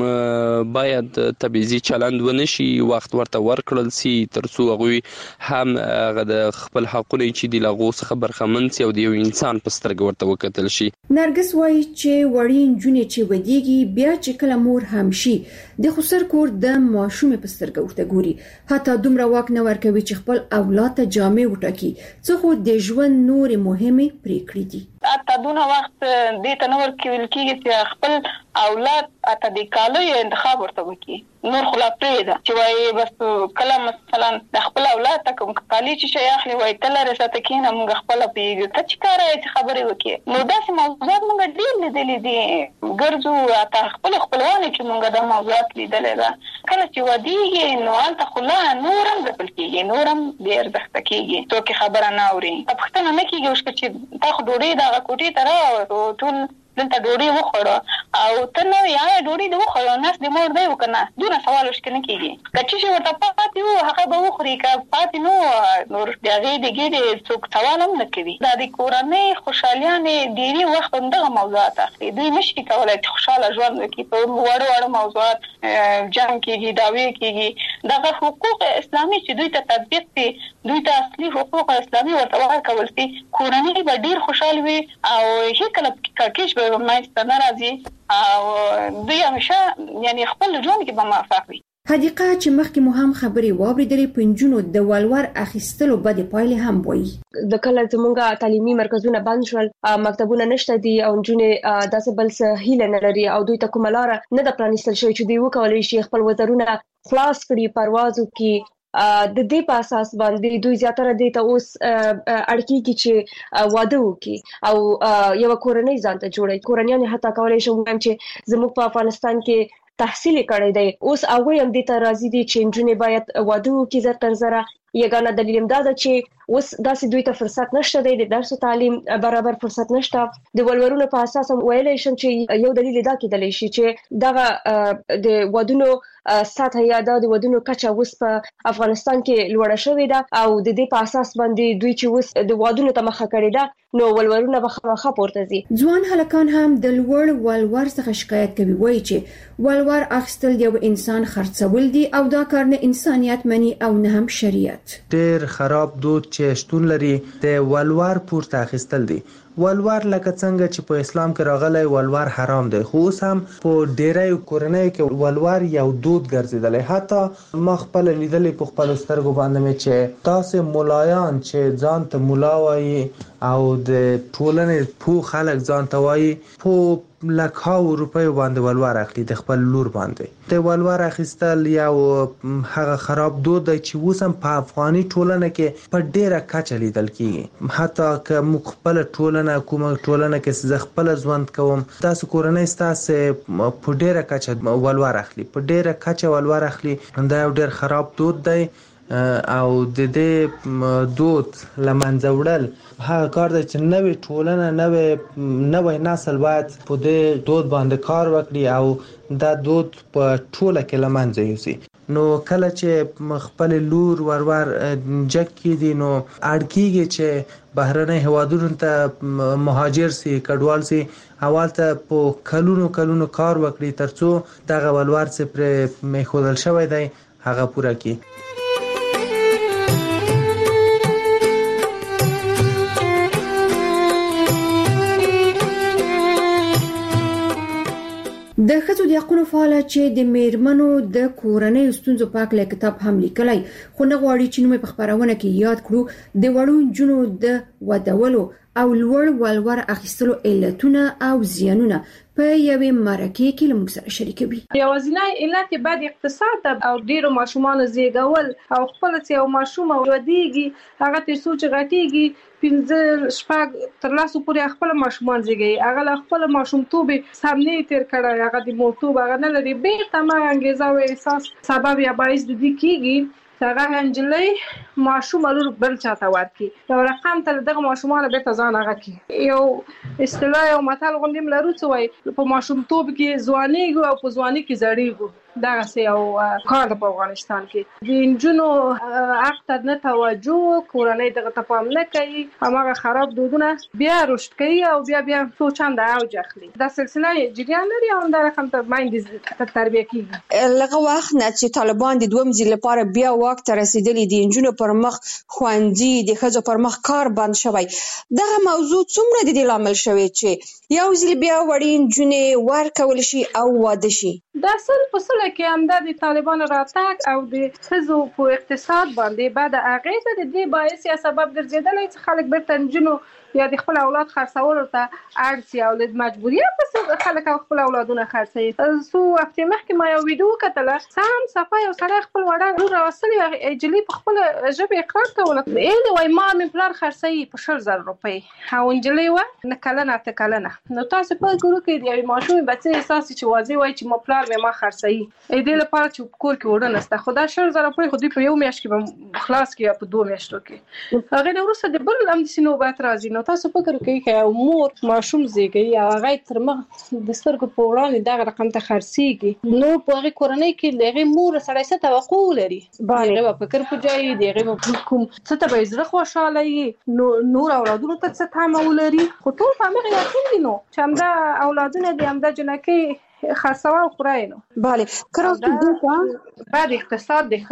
سره باید تبعیضي چلند ونه شي وخت ورته ورکړل سي تر څو هغه هم هغه د خپل حقونه چې دی لغو څخه برخمن سي او د یو انسان په سترګه ورته وکتل شي. نرګس وایي چې وړین جونې چې ودیږي بیا چې کله مور هم شي د خسر کور د ماشوم په سترګه ورته ګوري حتی دومره واک نه ورکوي چې خپل اولاد ته جامې وټاکي څه خو د ژوند نور مهمه پریکړې دي. حتی دونه وخت دې ته نور کېول ویل کېږي چې خپل اولاد اته د کالو انتخاب ورته وکړي، نور خلا پرېده چې وایي بس کله مثلا د خپل اولاد ته کوم کالي چې شي اخلي وایي تل رسته کېنه موږ خپل پیږو ته چې کار یې خبرې وکړي. نو داسې موضوعات موږ ډېر لیدلې دي ګرځو اته خپلوان چې موږ د موضوعات لیدلې ده. کله چې ودیږي نو هلته خلا نورم ځپل کېږي، نورم ډېر ارزښت کېږي، څوک خبره نه اوري، پوښتنه نه کېږي چې تا خو ډوډۍ دغه کوټې ته راوړو ټول دلته ډوډۍ وخوړه او ته نو یا ډوډۍ دې وخوړه ناس دې مور دی وکنه دونه سوال وشکنه کېږي. کچې چې ورته پاتې وو هغه به وخوري که پاتې نو نور د هغې د ګېډې څوک سوال هم نه کوي. دا د کورنۍ خوشحالیانې ډېرې وخت همدغه موضوعات اخلي. دوی نشي کولی چې خوشحاله ژوند وکړي په واړه موضوعات جنګ کېږي، دعوې کېږي. دغه حقوق اسلامي چې دوی ته تطبیق شي، دوی ته اصلي حقوق اسلامي ورته ورکول شي، کورنۍ به ډېر خوشحال وي او هېڅکله کړکېچ به منځته نه راځي او دوی همیشه یعنې خپل ژوند کې به موفق وي. حدیقه چې مخکې مو هم خبرې واورېدلې په نجونو د ولور اخیستلو بدې پایلې هم وایي. د کله زموږ تعلیمي مرکزونه بند شول، مکتبونه نشته دي او نجونې داسې بل څه هیله نه لري او دوی ته کومه لاره نه ده پرانیستل شوې چې دوی وکولی شي خپل وزرونه خلاص کړي، پرواز وکړي. د دې په اساس باندې دوی زیاتره دې ته اوس اړکیږي چې واده وکړي او یو کورنۍ ځان ته جوړي. کورنیان حتی کولای شي چې زموږ په افغانستان کې تحصیل کړی دی، اوس هغه هم دې ته راضي دي چې نجونې باید واده وکړي زر تر زره. یګانه دلیل هم دا ده چې اوس داسې دوی ته فرصت نشته دی، د درس او تعلیم برابر فرصت نشته. د ولورونو په اساس هم ویلی شم چې یو دلیل دا کېدلی شي چې دغه د ودونو سطح یا د ودونو کچه اوس په افغانستان کې لوړه شوې ده او د دې په اساس باندې دوی چې اوس د ودونو ته مخه کړې ده نو ولورونه به خامخا پورته ځي. ځوان هلکان هم د لوړ ولور څخه شکایت کوي، وایي چې ولور اخیستل یو انسان خرڅول دي او دا کار نه انسانیت مني او نه هم شریعت. ډېر خراب دود چې شتون لري د ولور پورته اخیستل دي. ولور لکه څنګه چې په اسلام کې راغلی ولور حرام دی، خو اوس هم په ډېری کورنیو کې ولور یو دود ګرځېدلی. حتی ما خپل لیدلی په خپلو سترګو باندې مې چې تاسې ملایان چې ځان ته ملا وایي او د ټولنې پوه خلک ځان ته وایي په لکهاو روپیو باندې ولور اخلي د خپل لور باندې. د ولور اخیستل یو هغه خراب دود دی چې اوس هم په افغاني ټولنه کې په ډېره کچه لیدل کېږي. حتی که موږ خپله ټولنه کومه ټولنه کې زه خپله ژوند کوم، تاسو کورنۍ ستاسې په ډېره کچه ولور اخلي، په ډېره کچه ولور اخلي. دا یو ډېر خراب دود دی او د دې دود له منځه وړل هغه کار دی چې نوې ټولنه نوی نسل باید په دې دود باندې کار وکړي او دا دود په ټوله کې له منځه یوسي. نو کله چې خپل لور ورور جګ کېدي نو اړ کېږي چې بهرنۍ هیوادونو ته مهاجر سي، کډوال سي، هلته په کلونو کار وکړي ترڅو دغه ولور چې پرې میښودل شوی دی هغه پوره کړي. د ښځو د حقوقو فعاله چې د میرمنو د کورنۍ ستونزو په اړه کتاب هم لیکلی، خو نه غواړي چې نوم په خبرونه کې یاد کړو د وړو نجونو د ودولو او لوړ ولور اخیستلو علتونه او زیانونه په یوې مرکې کې له موږ سره شریکوي. یوازینی علت بعد اقتصاد او ډیرو ماشومان زیږول او خپل چې یو ماشوم ودیږي هغه تر څو چې غټیږي 15 تر لاسو پورې خپل ماشومان زیږي، هغه خپل ماشومتوب سامنے تیر کړه، هغه د موټوب هغه نه لري، بیرته ما انګیزه او احساس سبب یا باعث د دې کیږي هغه انجلۍ ماشوم لور بل چاته ورکي، یو رقم ته دغه ماشومان به ځان هغه کی. یو اصطلاح او مثال غوندیم لرو څه وای په ماشومتوب کې ځوانيږي او په ځواني کې زړیږي. دا څه یو کار په افغانستان کې د انجونو حق ته نه توجه، کورنۍ دغه ته پام نه کوي، هغه خراب دودونه بیا رشد کوي او بیا سوچند اوج اخلي. دا سلسله جریان لري او دا رقم ته مایند تربیه کیږي. لکه وخت نه چې طالبان د دوم ځل لپاره بیا وخت رسیدلی دي انجونو پر مخ خوندي د ښځو پر مخ کار بند شوی، دغه موضوع څومره د دې لامل شوی چې یو ځل بیا وړي انجونې ورکول شي او واده شي؟ دا سل په سل کې هم د طالبانو راتګ او د ښځو په اقتصاد باندې بعد هغې ته د دې باعث یا سبب ګرځېدلی چې خلک بیرته نجونو یا د خپل اولاد خرڅولو ته اړ شي او له مجبوریت پسې خلک خپل اولادونه خرڅوي. سو هفته مخکې ما یو ویډیو کتله، سم صفه یو سړی خپل وړه لور راوستلې، اجلي په خپل ژبه اقرار کوله، ایله وای ما مې پلار خرڅوي په 100,000 روپۍ، او انجلي و نه کلنه ته کلنه. نو تاسو په ګورو کې دی ماشوم بچي احساس چې واځي وای چې ما پلار مې ما خرڅوي، دې لپاره چې کور کې وړه نسته. خدا 100,000 روپۍ خو دې په یو میاشت کې خلاص کې په 2 میاشتو کې. هغه د ورسره د بل هم د سینوبات راځي. نو تاسو فکر کوئ چې مور ماشوم زیږي او هغه تر مخ د سترګو په وړاندې دغه رقم ته خرڅيږي، نو په هغه کورنۍ کې دغه مور سره څه توقع لري؟ هغه فکر پوجای دغه کوم څه ته به زړه خوشاله وي، نو نور اولادونو ته څه تمه ولري. خو ټول فامغه یقین دي نو چې همدا اولادونه دي، همدا جنکې خاصه او خورای نو. بله کراوستو دغه بعد اقتصاد د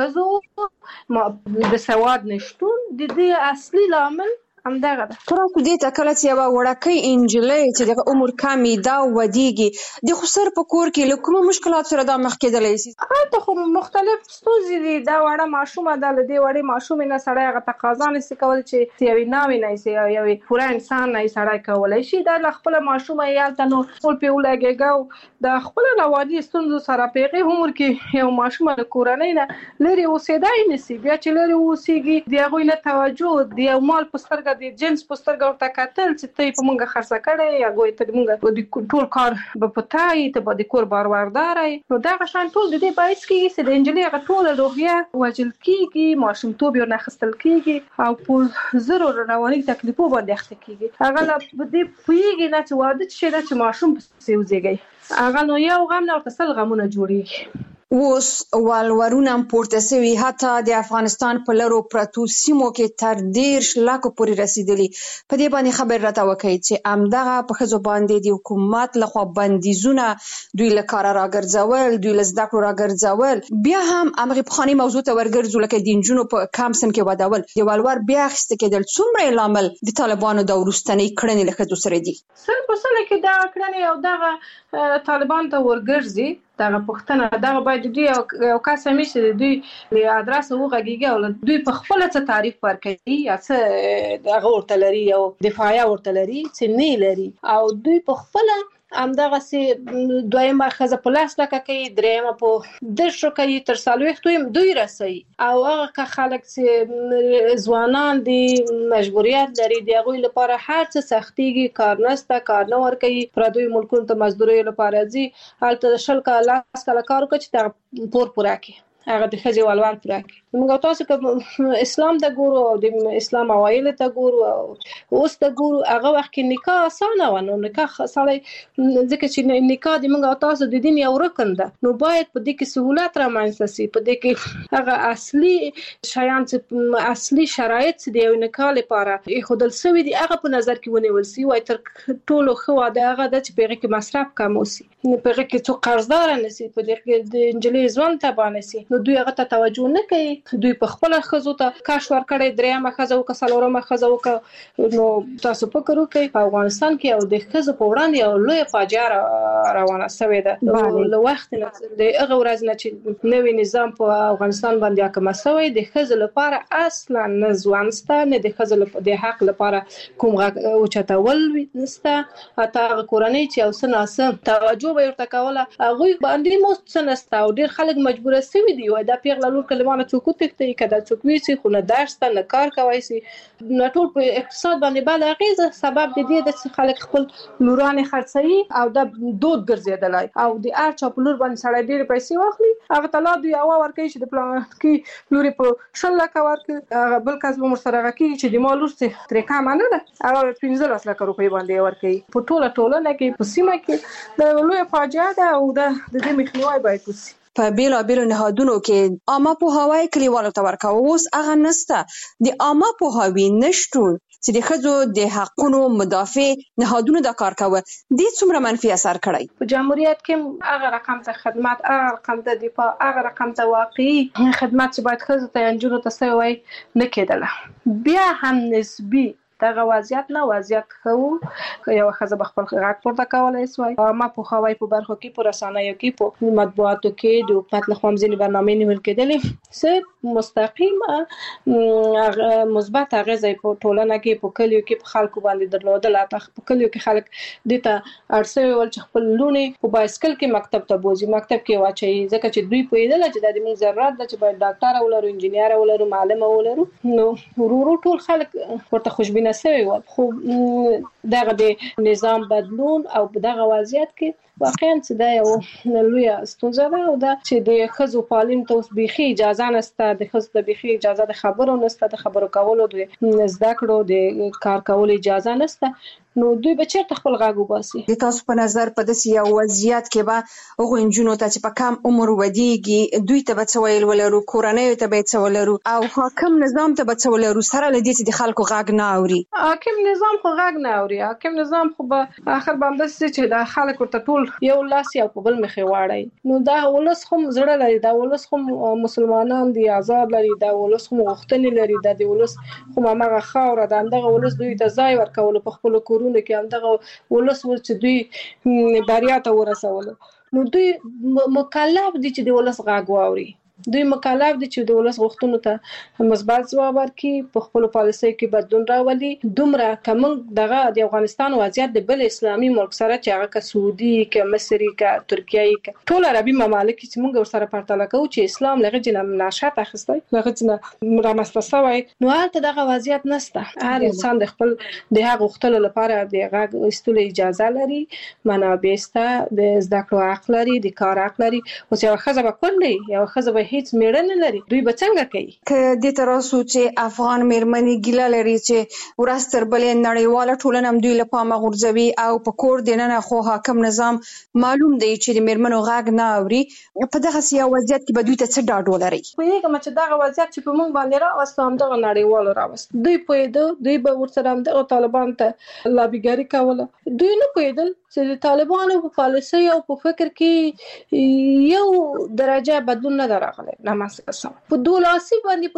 خزو د سواد نشټون د دې اصلي لامل همدغه ده. کراوستو دې ته کله چې یو وړکۍ انجلۍ چې د عمر کمی دا ودیږي د خسر په کور کې له کوم مشکلات سره دا مخ کېدلی شي؟ ته خو مختلف ستونزې دي. دا وړه ماشومه ده، له دې وړې ماشومې نه سړی هغه تقاضا نشي کولی چې یوې ناوې نه شي او یوې پوره انسان نه سړی کولی شي. دا له خپله ماشومه یې هلته نو ټول پرې ولګېږه او د خپلو رواني ستونزو سره په هغې عمر کې یو ماشومه له کورنۍ نه لرې اوسېدی نشي. بیا چې لرې اوسېږي د هغوی نه توجه، د یو مال په سترګه د جنس په سترګه ورته کتل چې ته یې په مونږه خرڅه کړې یا ګوی ته مونږ د ټول کار به په تا یې، ته به د کور باروردار یې. نو دغه شان ټول د دې باعث کېږي چې د نجلۍ هغه ټوله روحیه وژل کېږي، ماشومتوب یې ورنه اخیستل کېږي او په زرو رواني تکلیفو باندې اخته کېږي. هغه له دې پوهېږي نه چې واده څه شی ده چې ماشوم پسې وزېږي، هغه نو یو غم نه ورته 100 غمونه جوړېږي. اوس والورونه پورته شوي، حتی د افغانستان په لرو پرتو سیمو کې تر 10 لکو پورې رسیدلي. په دې باندې خبر راته وکړئ چې همدغه په ښځو باندې د حکومت لخوا بندیزونه، دوی له کاره راګرځول، دوی له زده کړو راګرځول، بیا هم همغې پخوانۍ موضوع ته ورګرځو لکه د نجونو په کم سن کې ودول، د والور بیا اخیسته کېدل. څومره لامل د طالبانو د وروستنۍ کړنې له ښځو سره دي؟ 100% کې دغه کړنې او دغه طالبان ته ورګرځي. دغه پښتنه دغه باید دوی یو کس همیشه دوی له ادرس وغږیږي او دوی په خپل څه تعریف ورکړي یا څه دغه ورته لري او دفاعیه ورته لري چې نه لري، او دوی په خپل همدغه سي دویمه خزه په لاس لکه کوي، دریمه په درشو کوي، تر 40 دوی رسي. او هغه خلک چې ځوانان دي مجبوریت لري د هغوی لپاره هر څه سختيږي، کار نسته، کار نه ورکوي، پردوی ملکونو ته مزدوري لپاره ځي، هلته 10 کاله 10 کاله کار وکړي چې دا پور پوره کړي، هغه د ښځې ولور پوره کړي. موږ تاسو که اسلام ته ګورو او د اسلام اوایل ته ګورو او اوس ته ګورو، هغه وخت کې نکاح اسانه و. نو نکاح سړی ځکه چې نکاح د موږ تاسو د دین یو رکن ده، نو باید په دې کې سهولت رامنځته شي، په دې کې هغه اصلي شیان چې اصلي شرایط چې د یو نکاح لپاره ایښودل شوي دي هغه په نظر کې ونیول شي. وای تر ټولو ښه واده هغه ده چې په هغې کې مصرف کم وشي، په هغې کې څوک قرضداره نه شي، په دې کې د نجلۍ ژوند تباه نه شي. نو دوی هغه ته توجه نه کوي، دوی په خپل ښځو ته کاش ورکړی، دریمه ښځه وکړه، څلورمه ښځه وکړه. نو تاسو فکر وکړئ په افغانستان کې او د ښځو په وړاندې یو لویه فاجعه روانه شوې ده. له وخت نه د هغه ورځ نه چې نوی نظام په افغانستان باندې حاکمه شوی، د ښځو لپاره اصلا نه ځوان شته، نه د ښځو د حق لپاره کوم غږ اوچتول نشته. حتی هغه کورنۍ چې یو څه ناسم توجه به ورته کوله، هغوی باندې مو څه نشته او ډېر خلک مجبوره شوي دي. وایي دا پیغله لور کلمانه څوک وتښتوي، که دا څوک ویسي خو نه درس ته نه کار کوی شي، نه ټول په اقتصاد باندې بله اغېزه سبب د دې ده چې خلک خپل لورانې خرڅوي او دا دود ګرځېدلی او د هر چا په لور باندې سړی ډېرې پیسې واخلي، هغه ته لا دوی هوا ورکوي چې د پلانکي لورې په 10 لکه ورکړي، هغه بل کس به ورسره هغه کېږي چې د ما لور ترې کمه نه ده، هغه 15 لکه روپۍ باندې ورکوي. په ټوله ټولنه کې په سیمه کې دا یوه لویه فاجعه ده او د دې مخنیوی باید وشي. په بیلابیلو نهادونو کې عامه پوهاوی کلیوالو ته ورکوه، اوس هغه نشته. د عامه پوهاوي نشتون چې د ښځو د حقونو مدافع نهادونو دا کار کوه، دې څومره منفي اثر کړی؟ په جمهوریت کې هغه رقم ته خدمت، هغه رقم ته دفاع، هغه رقم ته واقعي خدمت چې باید ښځو ته یا نجونو ته شوی وای نه کېدله. بیا هم نسبي دغه وضعیت نه وضعیت خو یو خزه بخپل غږ پورته کولای سوای ما په خوای په برخو کې په رسنیو کې په مطبوعاتو کې د حکومت له خوا ځینې برنامې نیول کېدلې چې مستقیم مثبت اغیزه په ټولنه کې په کلیو کې په خلکو باندې درلودل. په کلیو کې خلک د ته ارسه ول چې خپل لونی په بایسکل کې مکتب ته بوزي مکتب کې واچي ځکه چې دوی په دې چې د موږ ضرورت ده چې باید ډاکټر ولرو انجینیر ولرو معلم ولرو. نو ورو ټول خلک ورته خوشبینه شوی و خو دغه د نظام بدلون او دغه وضعیت کې واقعا چې دا یو لوی ستونزه ده او دا چې د خزو پالین ته اوس بيخي اجازه نشته د خزو ته بيخي اجازه د خبرو نشته د خبرو کولو د زده کړو د کار کولو اجازه نشته. نو دوی به چیرته خپل غږ وباسي؟ د تاسو په نظر په داسې یو وضعیت کې به هغه انجونو ته چې په کم عمر ودیږي دوی ته به څه ویل ولرو کورنۍ ته به څه ولرو او حاکم نظام ته به څه ولرو سره لدې چې د خلکو غږ نه اوري؟ حاکم نظام خو غږ نه اوري. حاکم نظام خو به اخر باندې چې د خلکو ته ټول یو لاس یو په بل مخې واړی. نو دا ولس هم زړه لري دا ولس هم مسلمانان دي آزاد لري دا ولس هم غوښتنې لري د ولس خو هغه خاور د دغه ولس دوی ته ځای ورکول په خپل کورونه کې هم دغه ولس چې دوی بریا ته ورسول. نو دوی مکلف دي چې د ولس غږ واوري. دوی مکلف دي چې د ولس غوښتنو ته مثبت ځواب ورکړي په خپل پالیسۍ کې بدلون راولي. دومره کوم دغه د افغانستان وضعیت د بل اسلامي ملک سره چې هغه ک سعودي ک مصری ک ترکیه ک ټول عربي ممالک چې موږ ورسره پرتله کوو چې اسلام لغه جنم نشات اخیستی لغه جنم رامستسوي نو هلته دغه وضعیت نشته. هر انسان د خپل د هغه غوښتلو لپاره د هغه استول اجازه لري منابع سته د زده کړو حق لري د کار حق لري. او چې هغه خزه وکړي یو خزه هیڅ میړنه لري دوی به څنګه کوي؟ ک دې تر اوسه چې افغان میرمنې ګیله لري چې ورستر بلې نړیواله ټولنه هم دوی له پامه غورځوي او په کور دننه خو حاکم نظام معلوم دی چې د میرمنو غږ نه اوري. په دغه سیاسي وضعیت کې به دوی ته څه ډاډ ولري؟ په دې کې چې دغه وضعیت چې په موږ باندې راوستو هم دغه نړیوالو راوست دوی دوی به ورسره هم د طالبان ته لابیګری کوله. دوی نه پوهېدل چې د طالبانو په پالیسۍ او په فکر کې یو درجه بدلون نه راغلی. نامسته په 12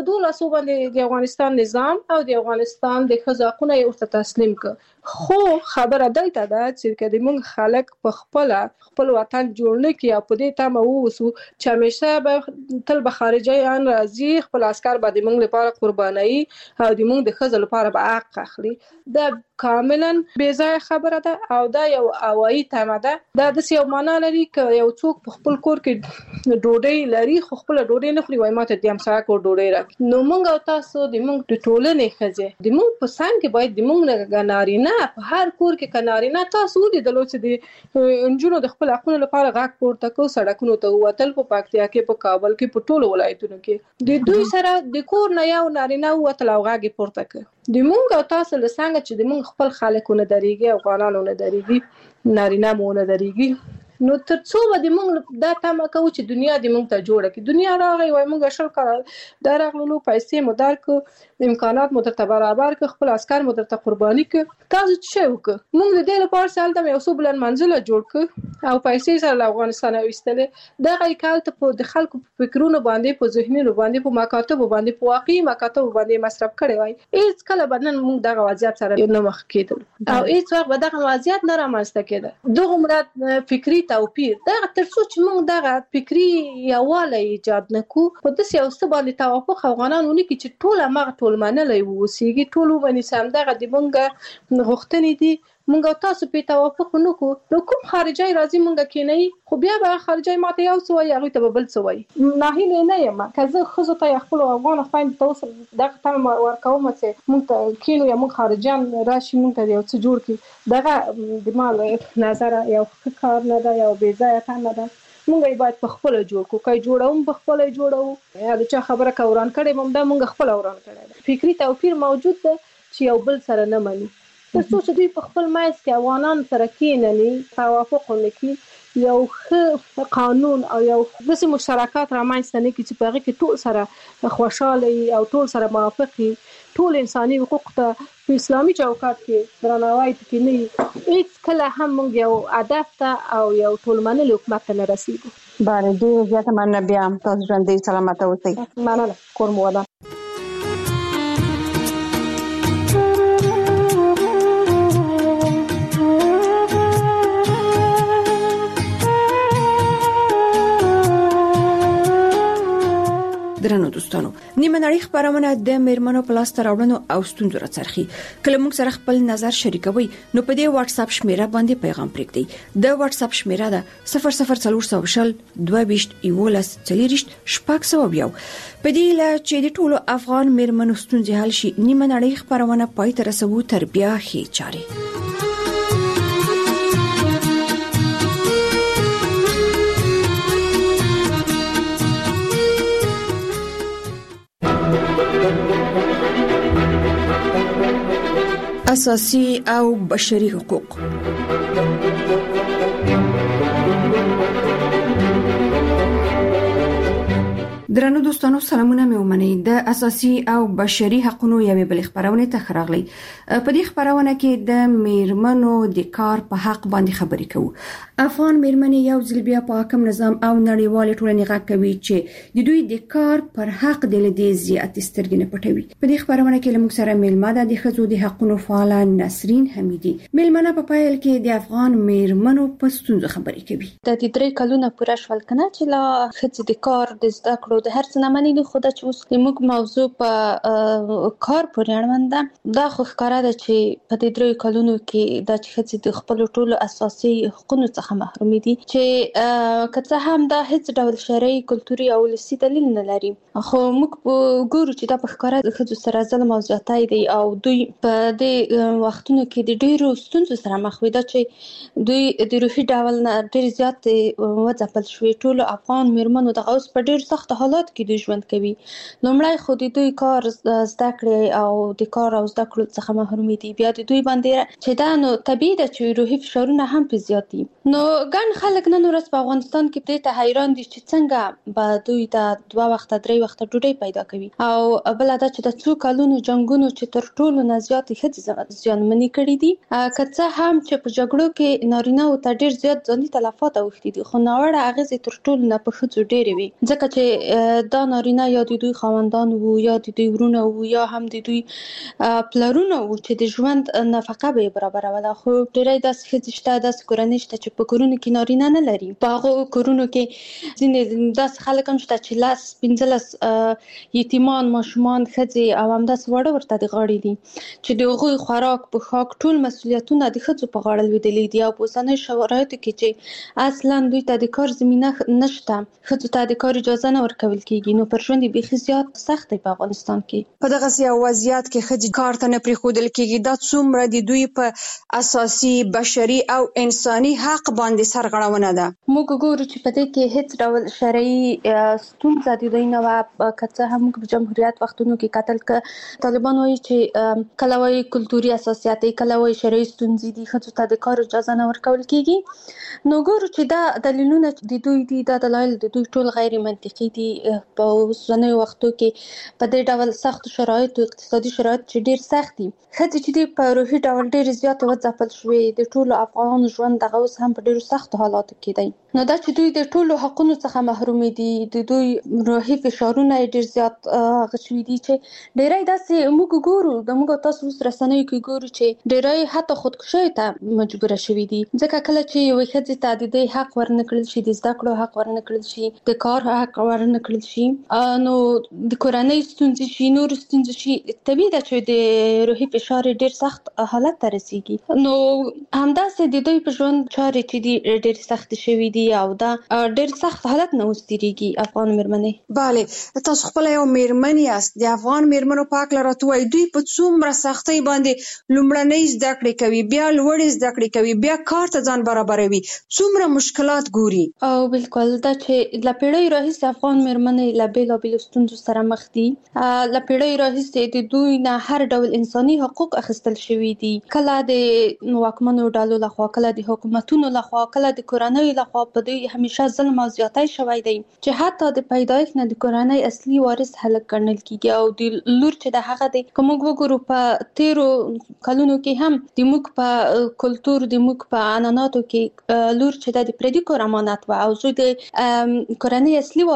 باندې د افغانستان نظام او د افغانستان د خزاقونه یو ته تسلیم ک. خو خبره دلته ده چې کله موږ خلک په خپل وطن جوړ نه کیو په دې تمه ووسو چې همیشه به تل به خارجيان راځي خپل عسكر به د موږ لپاره قرباني او د موږ د خزل لپاره به حق اخلي. دا کاملا بې ځای خبره ده او دا یو اوایي تمه ده. دا د یو معنا لري ک یو څوک په خپل کور کې ډوډۍ لري خو خپل ډوډۍ نه خوري وای ماته د امسا کو ډوډۍ راکړي. نو موږ او تاسو د موږ د ټولنې خزه د موږ په څنګه کې باید د موږ نه غناري نه په هر کور کې کناري نه تاسو لیدلو چې د انجونو د خپل حقوقو لپاره غږ پورته کو سړکونو ته وتل په پکتیا کې په کابل کې په ټولو ولایتونو کې د دوی سره د کور نه یو نارینه وتل او غږ پورته ک. د موږ او تاسو له څنګه چې د موږ خپل خلکونه دريږي افغانانو نه دريږي نارینه مو نه دريږي. نو تر څو به د موږ دا تمه کوو چې دنیا د موږ ته جوړه کی. دنیا راغی وای موږ شل کړه درغلو پیسې مو درکو امکانات مو ته برابر ک خپل عسكر مو ته قرباني ک. تاسو څه وک موږ د دې لپاره سال ته یو څو بلن منزله جوړ ک او پیسې سره افغانستان وستله دا غیکال ته په خلکو په فکرونو باندې په ذهنونو باندې په مکاتب باندې په واقعي مکاتب باندې مصرف کړي وای. هیڅ کله بدن موږ دغه وضعیت سره نه مخ کېدل او هیڅ وخت به دغه وضعیت نه رامنځته کېده. دغه مراد فکری توپیر دا تر څو چې موږ دغه فکری یووالی ایجاد نکو په داسې یو څه باندې توافق افغانانو نه کې چې ټول منلای ووسیږي ټول باندې سم دغه د موږ غوښتنې دي موږ تاسو په توافق نکو نو کوم خارجي راځي موږ کینی خو بیا به خارجي ماته یو څه وي هغه ته بل څه وي. نه هیله نه یم کزه خزو ته خپل افغان فاین تاسو دغه تم ورکوم چې موږ کینو یا موږ خارجيان راشي موږ ته یو څه جوړ کی دغه د مال نظر یو کار نه ده یو بې ځای ته نه ده. موږ باید په خپل جوړ کو کای جوړوم په خپل جوړو یا د چا خبره کوران کړي موږ دا موږ خپل اوران کړي. فکری توپیر موجود ده چې یو بل سره نه مني. تر څو چې دوی په خپل مایز کې افغانان سره کېنني توافق وکړي یو ښه قانون او یو داسې مشترکات رامنځته نه کړي چې په هغه کې ټول سره خوشاله او ټول سره موافق وي ټول انساني حقوق ته په اسلامي چوکاټ کې درناوی پکې نه وي هیڅ کله هم موږ یو هدف ته او یو ټول منلو حکومت ته نه رسیږو. باندې ډېر زیاته مننه. بیا تاسو ژوندۍ سلامت اوسئ. مننه کور مو ودان. درنو دوستانو، نیمه نړۍ خبرونه د میرمنو په لاس راوړنو او ستونزو راڅرخي. کله موږ سره خپل نظر شریکوي نو په دې واتس اپ شمیره باندې پیغام پرېږدئ. د واتس اپ شمیره ده 00400 22 11 40 شپږ. په دې لا چې د ټولو افغان میرمنو ستونزې حل شي، نیمه نړۍ خبرونه پای ته رسوو تر بیا ښې چارې. اساسي او بشري حقوق. درنو دوستانو، سلامونه مې ومنئ. د اساسي او بشري حقوقو یوې بل خبرونه ته خراغلی. په دې خبرونه کې د میرمنو د کار په حق باندې خبرې کوو. افغان میرمنې یو ځل بیا په حاکم نظام او نړیوال ټولنې غږ کوي چې د دوی د کار پر حق د لدې زیات سترګې نه پټوي. په دې خبرونه کې موږ سره میلمه ده د ښځو د حقوقو فعال نسرین حمیدي. میلمنه په پایل کې د افغان میرمنو په ستونزو خبرې کوي. د 3 کلونه پوره شول کنه چې لا ښځې د کار د زده کړو د هر څه نه مني. خو دا چې اوس موږ موضوع په کار پورې اړوند ده، دا خو ښکاره ده چې په دې 3 کلونو کې د ښځې د خپل ټولو اساسي حقوقو څخه محروم دي چې کله هم دا هیڅ ډول شرعي، کلتوري او ولسي دلیل نه لري. خو موږ ګورو چې دا په ښکاره د ښځو سره ظلم او زیاتی دی او دوی په دې وختونو کې د ډیرو ستونزو سره مخ وي. دا چې دوی د روحي ډول نه ډیر زیات وځپل شوي. ټولو افغان میرمنو د اوس په ډیر سخت حالات کې دوی ژوند کوي. لومړی خو د دوی کار زده کړې او د کار او زده کړو څخه محروم دي. بیا د دوی باندې چې دا نو طبيعي ده چې روحي فشارونه هم په زیات دي. نو ګڼ خلک نن ورځ په افغانستان کې دې ته حیران دي چې څنګه به دوی د 2 وخته 3 وخته ډوډۍ پیدا کوي. او بل دا چې د 2 کلونو جنگونو چې تر ټولو نه زیات ښځې زیانمنې کړې دي، کڅه هم چې په جګړو کې نارینه او ته ډیر زیات ځاني تلفات اوښتي دي، خو ناوړه اغیزې تر ټولو نه په ښځو ډېرې وي. ځکه چې دا نارینه یا د دوی خاوندان وو یا د دوی ورونه وو یا هم د دوی پلرونه وو چې د ژوند نفقه به برابروله. خو ډېری داسې ښځې شته، داسې کورنۍ شته چې په کورونو کې نارینه نه لري. په هغو کورونو کې ځینې داسې خلک هم شته چې 10-15 یتیمان ماشومان ښځې او همداسې واړه ورته د غاړې دي چې د هغوی خوراک پوښاک ټول مسؤلیتونه د ښځو په غاړه لوېدلي دي. او په اوسنیو شرایطو کې چې اصلا دوی ته د کار زمینه نشته، ښځو ته د کار اجازه نه ورکول کېږي، نو پر ژوند یې بیخي زیات سخت دی په افغانستان کې. په دغسې یو وضعیت کې ښځې کار ته نه پرېښودل کېږي. دا څومره د دوی په اساسي بشري او انساني حق باندې سرغړونه ده. موږ ګورو چې په دې کې هیڅ ډول شرعي ستونزه د دوی نه وه. که څه هم موږ په جمهوریت وختونو کې کتل که طالبان وایي چې کله وایي کلتوري اساسیات دی، کله وایي شرعي ستونزې دي، ښځو ته د کار اجازه نه ورکول کېږي. نو ګورو چې دا دلیلونه د دوی دي، دا دلایل د دوی ټول غیر منطقي دي. په اوسنیو وختو کې په دې ډول سختو شرایطو، اقتصادي شرایط چې ډیر سخت دي، ښځې چې دي په روحي ډول ډیر زیات وځپل شوې. د ټولو افغان ژوند دغه اوس هم په ډیرو سختو حالاتو کې دی. نو دا چې دوی د ټولو حقونو څخه محروم دي، د دوی روحي فشارونه ډیر زیات غشوي دي چې ډیری داسې موږ ګورو، د موږ تاسو اوس رسنیو کې ګورو چې ډیری حتی خودکشي ته مجبور شوي دي. ځکه کله چې یو ښځې ته د دې حق ورنکړل شي، د زده کړو حق ورنکړل شي، د کار حق ورنکړل شي، نو د کورنۍ ستونزې شي، نور ستونزې شي، طبیعي ده چې د روحي فشار ډیر سخت حالت ته رسیږي. نو همداسې د دوی په ژوند چارې چې دي ډیر سخت شوي دي او دا ډیر سخت حالت نه اوس تیریږي. افغان میرمنې، bale تاسو خپل یو میرمن یاست، د افغان میرمنو په اړه راته وایي دوی په څومره سختۍ باندې لومړنۍ زده کړې کوي، بیا لوړې زده کړې کوي، بیا کار ته ځان برابروي، څومره مشکلات ګوري. او بالکل دا چې له پیړۍ راهیسې افغان میرمنې له بېلابېلو ستونزو سره مخ دي. له پیړۍ راهیسې د دوی نه هر ډول انساني حقوق اخیستل شوي دي، کله د واکمنو ډلو لخوا، کله د حکومتونو لخوا، کله د کورنیو لخوا. په دوی همیشه ظلم او زیاتی شوی دی چې حتی د پیدایښت نه د کورنۍ اصلي وارث هلک ګڼل کېږي. او د لور چې د هغه دی، که موږ وګورو په 13 کلونو کې هم د موږ په کلتور، د موږ په عنعناتو کې لور چې د پردي کور امانت و او زوی د کورنۍ اصلي وارث ګڼل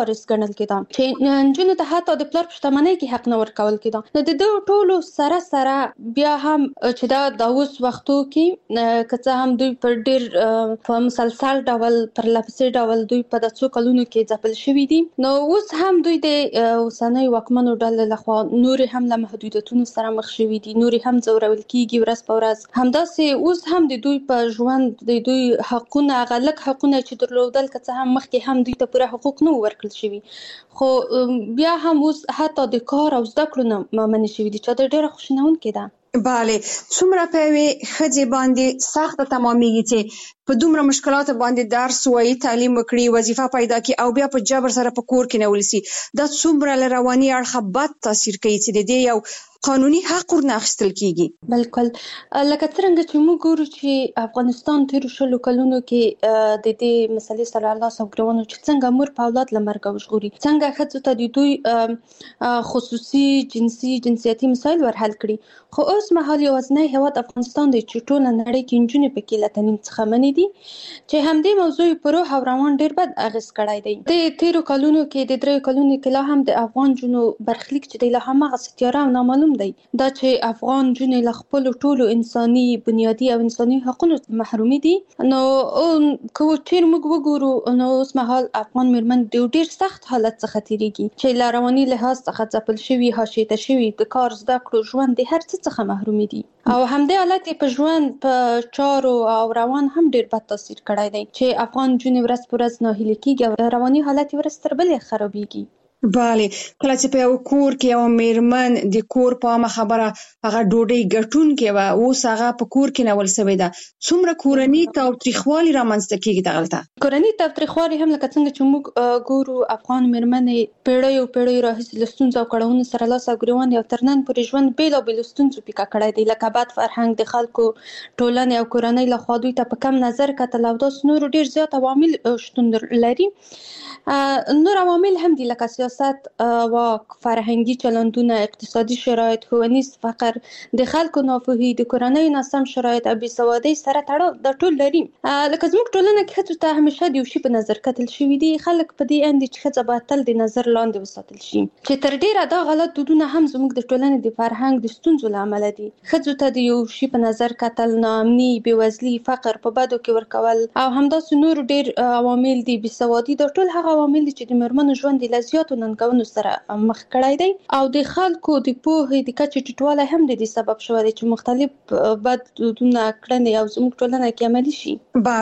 ورکول کېده چې نجونو ته حتی د پلار په شتمنۍ کې حق نه ورکول کېده. نو د دوی ټولو سره بیا هم چې دا اوس وختو کې که څه هم دوی پر ډېر په مسلسل ډول پر لپسې ډول دوی په د څو کلونو کې ځپل شوي دي. نو اوس هم دوی د اوسنۍ واکمنو ډلې لخوا نورې هم له محدودیتونو سره مخ شوي دي، نورې هم ځورول کېږي ورځ په ورځ. همداسې اوس هم د دوی په ژوند د دوی حقونه هغه لږ حقونه چې درلودل که څه هم مخکې هم دوی ته پوره حقوق نه ورکړل شوي، خو بیا هم اوس حتی د کار او زده کړو نه منع شوي دي چې دا ډېره خوشنونکې ده. بله، څومره په یوې ښځې باندې سخته تمامیږي چې په دومره مشکلاتو باندې درس وایي، تعلیم وکړي، وظیفه پیدا کړي او بیا په جبر سره په کور کې نیول شي. دا څومره له رواني اړخه بد تاثیر کوي چې د دې یو قانوني حق ورنه اخیستل کیږي. بالکل لکه څرنګه چې موږ ګورو چې افغانستان تیرو 20 کلونو کې د دې مسلې سره لاس او ګریوان چې څنګه مور په اولاد له مرګه وژغوري، څنګه ښځو ته د دوی خصوصي جنسیتي مسایل ورحل کړي. خو اوس مهال یوازینی هېواد افغانستان دی چې ټوله نړۍ کې نجونې پکې له تعلیم څخه منع دي، چې همدې موضوع په روح او روان ډېر بد اغېز کړی دی. د تیرو کلونو کې د 3 کلونو کې لا هم د افغان جنو برخلیک چې دی لا هماغسې تیاره او نامعلوم دی. دا چې افغان جنې له خپلو ټولو انساني بنیادي او انساني حقونو محرومي دي. نو که چېر موږ وګورو نو اوس مهال افغان مېرمن د ډېر سخت حالت څخه تېرېږي چې له رواني لحاظ څخه ځپل شوي، حاشیې شوي، د کار زده کړو ژوند د هر څه څخه محرومي دي. او همدې حالت په ژوند په چارو او روان هم ډېر بد تاثیر کړی دی چې افغان جنې ورځ په ورځ ناهیلې کېږي او رواني حالت ورځ تر بلې خرابېږي. بله، کله چې په یو کور کې یو مېرمن د کور په عامه خبره هغه ډوډۍ ګټونکې وه، اوس هغه په کور کې نیول سوې ده، څومره کورني تاوتریخوالي رامنځته کېږي دغلته. کورني تاوتریخوالي هم لکه څنګه چې موږ ګورو افغان مېرمنې پیړیو راهیسې له ستونزو او کړاوونو سره لاس او ګریوان او تر نن پورې ژوند بېلابېلو ستونزو پیکه کړی دی، لکه بد فرهنګ، د خلکو ټولنې او کورنۍ لخوا دوی ته په کم نظر کتل او داسې نورو ډېر زیات عوامل شتون لري. نور عوامل هم دي لکه سیاست، واک، فرهنګي چلندونه، اقتصادي شرایط، ښوونیز فقر، د خلکو ناپوهي، د کورنۍ ناسم شرایط او بېسوادۍ سره تړاو دا ټول لري. لکه زموږ ټولنه کې ښځو ته همیشه د یو شي په نظر کتل شوي دي. خلک په دې اند دي چې ښځه باید تل د نظر لاندې وساتل شي، چې تر ډېره دا غلط دودونه هم زموږ د ټولنې د فرهنګ د ستونزو له امله دي. ښځو ته د یو شي په نظر کتل، ناامني، بېوزلي، فقر په بدو کې ورکول او همداسې نور ډېر عوامل دي، بېسوادي، دا ټول هغه عوامل دي چې د مېرمنو ژوند له زیاتو ننګونو سره مخ کړی دی او د خلکو د پوهې د کچې ټیټوالی هم د دې سبب شوی دی چې مختلف بد دودونه، کړنې او زموږ ټولنه کې عملي شي.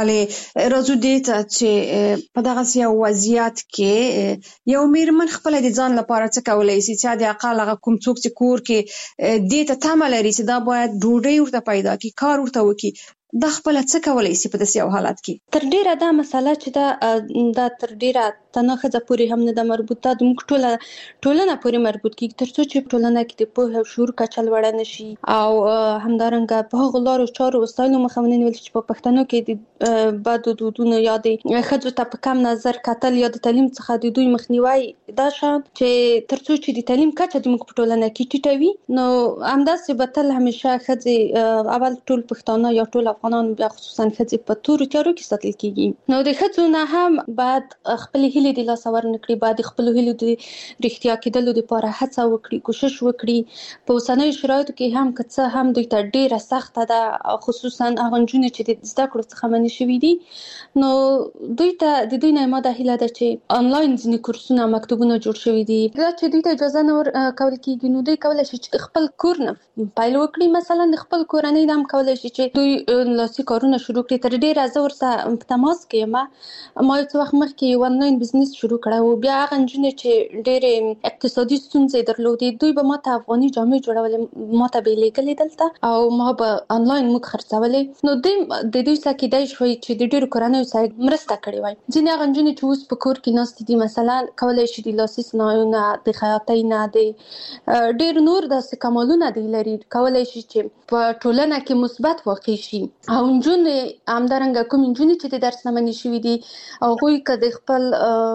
بله، راځو دې ته چې په دغسې یو وضعیت کې یو مېرمن خپله د ځان لپاره څه کولی شي چې د اقل هغه کوم څوک چې کور کې دې ته تمه لري چې دا باید ډوډۍ ورته پیدا کړي، کار ورته وکړي، دا خپله څه کولی شي په داسې یو حالت کې؟ تر ډېره دا مسله چې دا تر ډېره تنه ښځه پورې هم نه ده مربوطه، د موږ ټولنه پورې مربوط کېږي، تر څو چې په ټولنه کې د پوهې او شعور کچه لوړه نه شي او همدارنګه په هغو لارو چارو وسایلو مخه ونه نیول شي چې په پښتنو کې د بدو دودونو یا د ښځو ته په کم نظر کتل یا د تعلیم څخه د دوی مخنیوی، دا شان چې تر څو چې د تعلیم کچه د موږ په ټولنه کې ټیټه وي، نو همداسې به تل همیشه ښځې اول ټول پښتانه یا ټول افغانان بیا خصوصا ښځې په تورو تیارو کې ساتل کېږي. نو د ښځو نه هم باید خپلې هیلې د لاسه ورنکړي، باید د خپلو هیلو د رښتیا کېدلو دپاره هڅه وکړي، کوشش وکړي. په اوسنیو شرایطو کې هم که څه هم دوی ته ډېره سخته ده، خصوصا هغه نجونې چې د زده کړو څخه منع شوي دي، نو دوی ته د دوی نه ما دا هیله ده چې آنلاین ځینې کورسونه، مکتوبونه جوړ شوي دي، دا چې دوی ته اجازه نه ورکول کېږي، نو دوی کولی شي چې خپل کور نه پیل وکړي. مثلا د خپل کورنۍ نه هم کولی شي چې دوی لاسي کارونه شروع کړي. تر ډېره زه ورسره په تماس کې یم، ما یو څه وخت مخکې یو آنلاین بزنس شروع کړی و. بیا هغه نجونې چې ډېرې اقتصادي ستونزې درلودې، دوی به ما ته افغاني جامې جوړولې، ما ته به یې لېږلې دلته او ما به آنلاین موږ خرڅولې. نو د دوی سره کېدای شوی چې د ډېرو کورنیو سره مرسته کړې وای. ځینې هغه نجونې چې اوس په کور کې ناستې دي، مثلا کولی شي د لاسي صنایعو نه، د خیاطۍ نه، د ډېر نور داسې کمالونه دوی لري، کولی شي چې په ټولنه کې مثبت واقع شي. او نجونې همدارنګه کوم نجونې چې د درس نه منې شوي دي هغوی که د خپل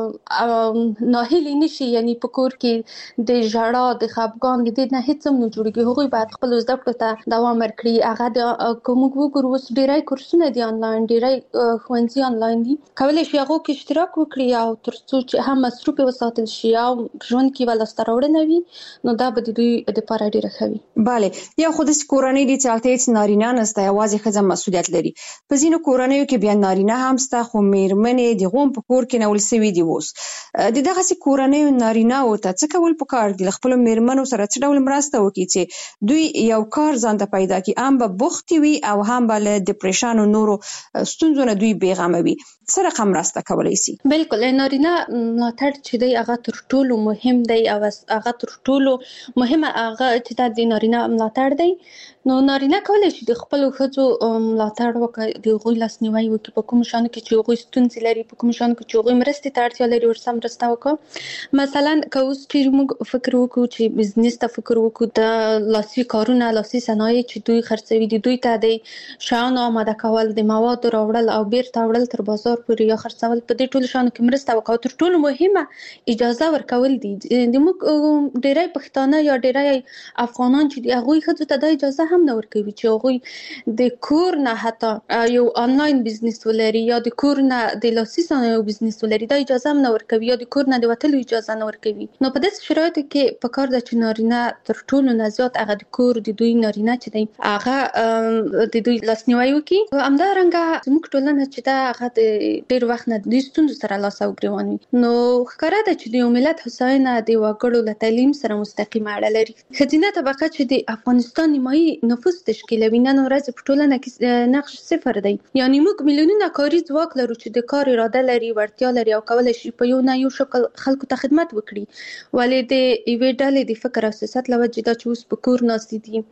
ناهیلي نشي یعنی په کور کې د ژړا د خفګان د دې نه هیڅ هم نه جوړېږي هغوی باید خپلو زده کړو ته دوام ورکړي. هغه که موږ وګورو اوس ډېری کورسونه دي آنلاین ډېری ښوونځي آنلاین دي کولی شي هغو کې اشتراک وکړي او تر څو چې هم مصروف وساتل شي او ژوند کې به لاسته راوړنه وي نو دا به د دوی دپاره ډېره ښه وي. بله یا خو داسې کورنۍ دي چې هلته هېڅ نارینه نشته یوازې ښځه مسؤلیت لري. په ځینو کورنیو کې بیا نارینه هم شته خو میرمنې د هغو په کور کې نول سوي دي. اوس د دغسې کورنیو نارینه‌وو ته څه کول پکار دي؟ له خپلو میرمنو سره څه ډول مرسته وکړي چې دوی یو کار ځان ته پیدا کړي هم به بوختې وي او هم به له ډپریشن او نورو ستونزو نه دوی بېغمه وي. څه رقم مرسته کولی شي؟ بالکل نارینه ملاتړ چې دی هغه تر ټولو مهم دی او هغه تر ټولو مهمه هغه چې دا د نارینه ملاتړ دی. نو نارینه کولی شي د خپلو ښځو ملاتړ وکړي د هغوی لاسنیوی وکړي په کومو شیانو کې چې هغوی ستونزې لري په کومو شیانو کې چې هغوی مرستې ته اړتیا لري ورسره مرسته وکړه. مثلا که اوس چې موږ فکر وکړو چې بزنس ته فکر وکړو د لاسي کارونه لاسي صنایع چې دوی خرڅوي دي دوی ته د شیانو آماده کول د موادو راوړل او بیرته وړل تر بازار پورې یا خرڅول په دې ټولو شیانو کې مرسته وکړو. تر ټولو مهمه اجازه ورکول دي. د موږ ډېری پښتانه یا ډېری افغانان چې دي هغوی ښځو ته دا اجازه هم نه ورکوي چې هغوی د کور نه حتی یو آنلاین بزنس ولري یا د کور نه د لاسي صنایعو بزنس ولري دا اجازه هم نه ورکوي یا د کور نه د وتلو اجازه نه ورکوي. نو په داسې شرایطو کې پکار ده چې نارینه تر ټولو نه زیات هغه د کور د دوی نارینه چې دی هغه د دوی لاسنیوی وکړي. همدارنګه زموږ ټولنه چې ده هغه د ډېر وخت نه د ستونزو سره لاس او ګرېوان وي. نو ښکاره ده چې د یو ملت هوساینه د وګړو له تعلیم سره مستقیمه اړه لري. ښځینه طبقه چې د افغانستان نیمایي نفوس تشکیلوي نن ورځ په ټولنه کې نقش صفر دی. یعنی موږ میلیونونه کاري ځواک لرو چې د کار اراده لري وړتیا لري او کولی شي په یو نه یو شکل خلکو ته خدمت وکړي. ولې د یوې ډلې د فکر او سیاست له وجې دا چې اوس په کور ناستې دي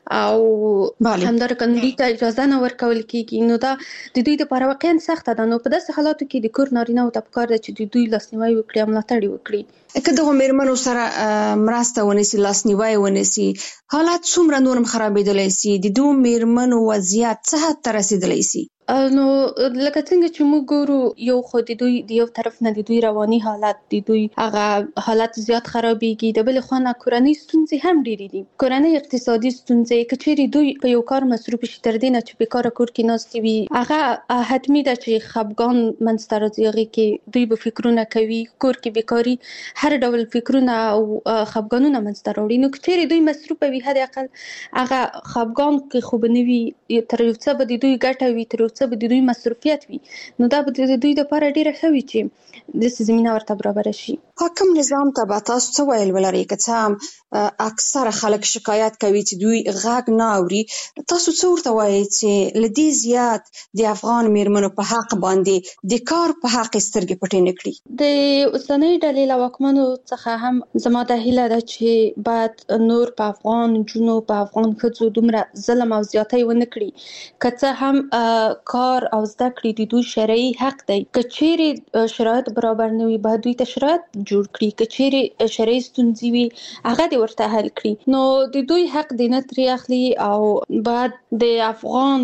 او همدارنګه دوی ته اجازه نه ورکول کېږي نو دا د دوی دپاره واقعا سخته ده. نو په داسې حالاتو کې د کور نارینه‌وو ته پکار ده چې د دوی لاسنیوی وکړي او ملاتړ یې وکړي. که دغو میرمنو سره مرسته ونیسي لاسنیوی ونیسي حالات څومره نور هم خرابېدلی شي؟ د دوو میرمنو وضعیت څه حد ته رسېدلی شي؟ نو لکه څنګه چې موږ ګورو یو خو د دوی د یو طرف نه د دوی رواني حالت د دوی هغه حالت زیات خرابېږي د بلې خوا نه کورنۍ ستونزې هم ډېرې دي. کورنۍ اقتصادي ستونزې که چیرې دوی په یو کار مصروف شي تر دې نه چې بېکاره کور کې ناستې وي هغه حتمي ده چې خفګان منځته راځي. هغې کې دوی به فکرونه کوي کور کې بېکاري هر ډول فکرونه او خفګانونه منځته راوړي. نو که چیرې دوی مصروفه وي حد اقل هغه خفګان کې خو به نه وي تر یو څه به د دوی ګټه وي تر یو څه به د دوی مصروفیت وي. نو دا به د دوی دپاره ډېره ښه وي چې داسې زمینه ورته برابره شي. حاکم نظام ته به تاسو څه ویل ولرئ؟ که څه هم اکثره خلک شکایت کوي چې دوی غږ نه اوري تاسو څه ورته وایئ چې له دې زیات د افغان میرمنو په حق باندې د کار په حق یې سترګې پټې نه کړي؟ د اوسنۍ ډلې له واکمنو څخه هم زما دا هیله ده چې باید نور په افغان نجونو په افغان ښځو دومره ظلم او زیاتی ونه کړي. که څه هم کار او زده کړې د دوی شرعي حق دی. که چیرې شرایط برابر نه وي باید دوی ته شرایط جوړ کړي. که چیرې شرعي ستونزې وي هغه دې ورته حل کړي. نو د دوی حق دې نه ترې اخلي او باید د افغان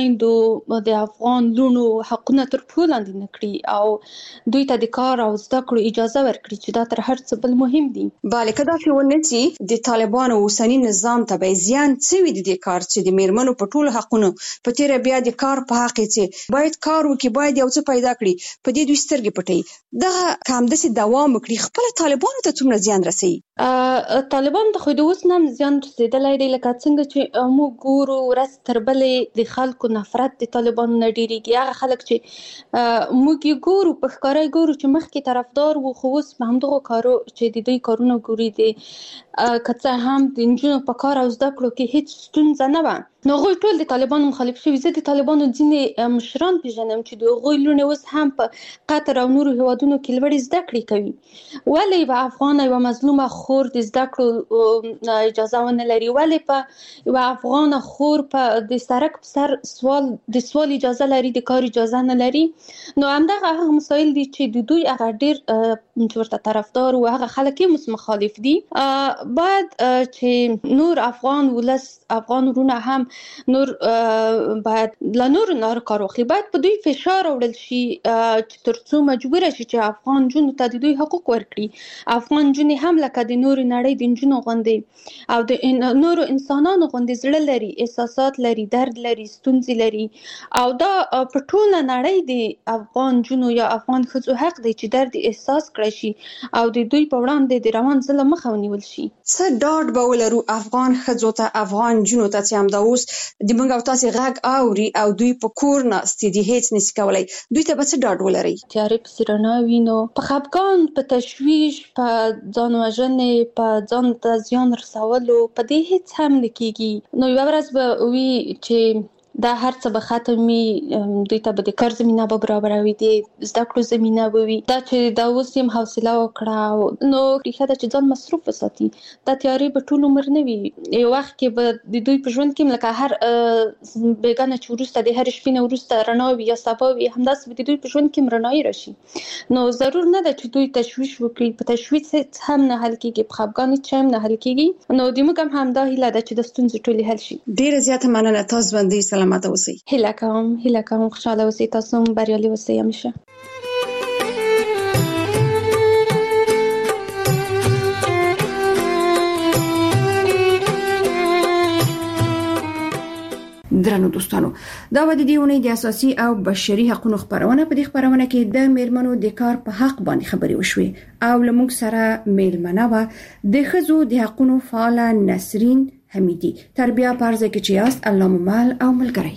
خویندو د افغان لوڼو حقونه تر پښو لاندې نه کړي او دوی ته د کار او زده کړو اجازه ورکړي چې دا تر هر څه بل مهم دي. بله که داسې ونه شي د طالبانو اوسني نظام ته به زیان څه وي د دې کار چې د میرمنو په ټولو حقونو په تېره بیا د کار په حق چې باید کار وکړي باید یو څه پیدا کړي په دې دوی سترګې پټوي. دغه که همداسې دوام وکړي خپله طالبانو ته څومره زیان رسوي؟ طالبانو ته خو د اوس نه هم زیان رسېدلی دی. لکه څنګه چې موږ ګورو ورځ تر بلې د خلکو نفرت د طالبانو نه ډېرېږي. هغه خلک چې موږ یې ګورو په ښکاره یې ګورو چې مخکې طرفدار وو خو اوس په همدغو کارو چې د دوی کارونه ګوري د که څه هم د نجونو په کار او زده کړو کې هېڅ ستونزه نه وه نو هغوی ټول د طالبانو مخالف شوي. زه د طالبانو ځینې مشران پېژنم چې د هغوی لوڼې اوس هم په قطر او نورو هېوادونو کې لوړې زده کړې کوي. ولې یوه افغانه یوه مظلومه خور د زده کړو اجازه ونه لري؟ ولې په یوه افغانه خور په د سړک په سر سوال اجازه لري د کار اجازه نه لري؟ نو همدغه هغه مسایل دي چې د دوی هغه ډېر چې ورته طرفدار او هغه خلک یې اوس مخالف دي. باید چې نور افغان ولس افغان وروڼه هم نور باید له نور نار کار واخلي. باید په دوی فشار وړل شي چې ترڅو مجبور شي چې افغان جنونو ته د دوی حقوق ورکړي. افغان جنې هم لکه د نور نړۍ د جنونو غوندې او د نور انسانانو غوندې زړه لري، احساسات لري، درد لري، ستونزې لري او دا په ټوله نړۍ د افغان جنونو یا افغان ښځو حق دی چې درد احساس کړی شي او د دوی په وړاندې د روان ظلم مخه ونیول شي. څه ډاډ به ولرو افغان ښځو ته، افغان جنونو ته چې همدا اوس د موږ او تاسې غږ اوري او دوی په کور ناستې دي، هیڅ نشي کولی، دوی ته به څه ډاډ ولرئ؟ تیارې پسې رڼا وینو، په خفګان، په تشویش، په ځان وژنې، په ځان ته زیان رسولو، په دې هیڅ هم نه کېږي. نو یوه ورځ به وي چې دا هر څه به ختم وي، دوی ته به د کار زمینه به برابروي، د زده کړو زمینه به وي. دا چې دا اوس یم حوصله وکړه نو ریښه ده چې ځان مصروف وساتي. دا تیارې به ټول عمر نه وي، یو وخت کې به د دوی په ژوند کې لکه هر بیګانه چې وروسته د هر شپې نه وروسته رڼا وي یا سبا وي، همداسې به د دوی په ژوند کې رڼایي راشي. نو ضرور نه ده چې دوی تشویش وکړي، په تشویش هیڅ هم نه حل کېږي، په خفګان هیڅ هم نه حل کېږي. نو د موږ هم همدا هیله ده چې د ستونزې ټولې حل شي. ډېره زیاته مننه، تاسو باندې سلامت اوسئ. هیله کوم خوشحاله اوسئ، تاسو هم بریالي اوسئ همیشه. درنو دوستانو، دا و د دې اونۍ د اساسي او بشري حقوقو خبرونه. په دې خبرونه کې د میرمنو د کار په حق باندې خبرې وشوې او لمونږ سره میلمنه و د ښځو د حقوقو فعاله نسرین حمیدی. تربیه پرځه کې چې یاست الله ممال او ملګری.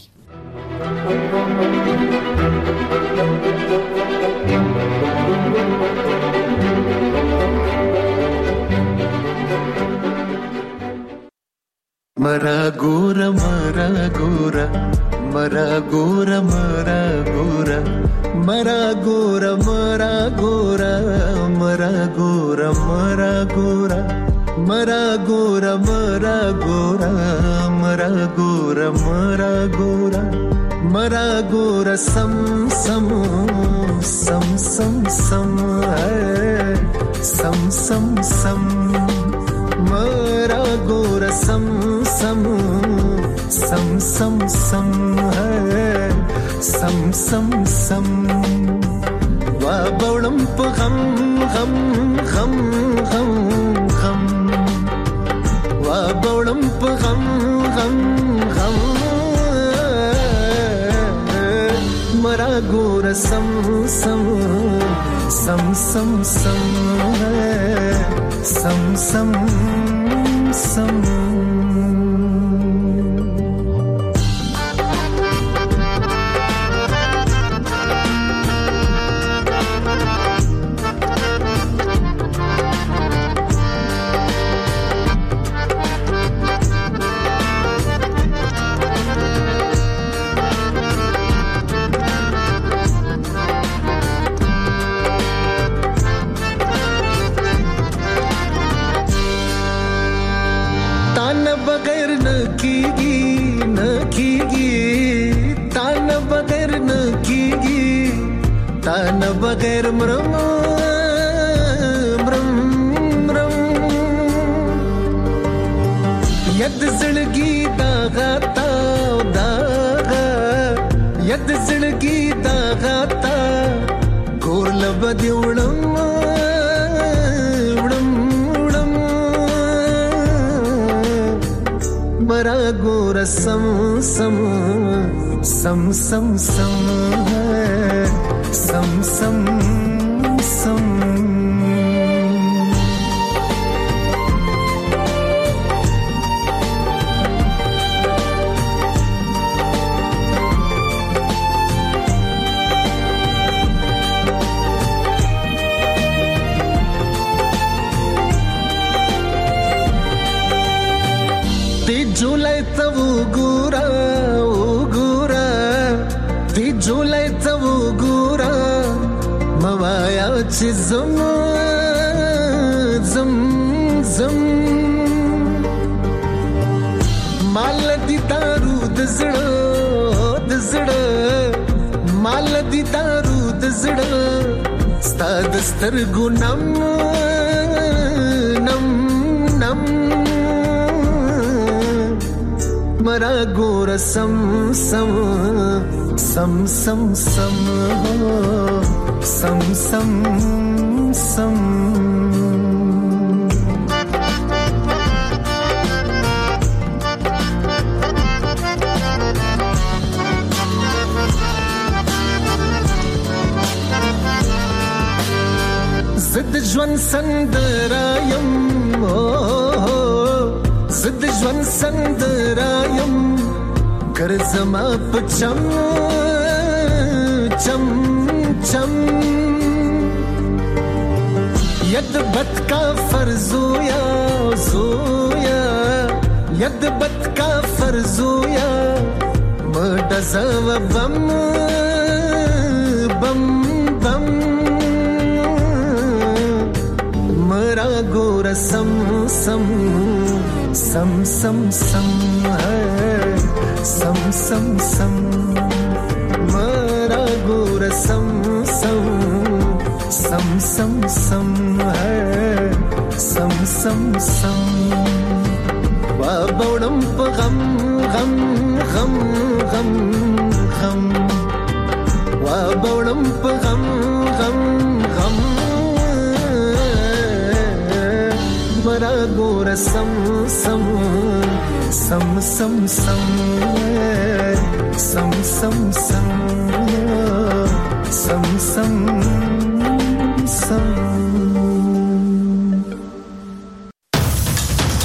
मरा गोरा मरा गोरा मरा गोरा मरा गोरा मरा गोरा मरा गोरा मरा गोरा मरा गोरा मरा गोरा मरा गोरा मरा गोरा मरा गोरा मरा गोरा सम सम सम सम सम सम सम सम मरा गोरा सम सम सम सम सम सम सम सम वा बौलम प गम गम गम गम गम वा बौलम प गम गम गम मरा गोरा सम सम सम सम सम सम सम सम बगैर मरम मरम मरम यद जिंदगी दागा दागा यद जिंदगी दागा ता गोर लबद उड़म उड़म उड़म मरा गोर सम सम सम सम सम सम सम सम ती जुलाई तब गुरा ओ गुरा ती जुलाई तब गुरा मवाया ची zam zam zam mal di daru d zda mal di daru d zda sta dastar gunam nam nam मरा गोर सम सम सम सम सम सम सम सम زد ژوند سندرایم زد ژوند سندرایم ګرځما پچم چم چم ید بد کا فرزویا زویا ید بد کا فرزویا مدزو بم بم بم मरा गोर सम सम सम सम सम सम सम सम मरा गोर सम सम सम सम सम सम सम सम वा बौडम प गम गम गम गम गम वा बौडम प गम गम गम मरा गोर सम सम सम सम सम सम सम सम सम सम सम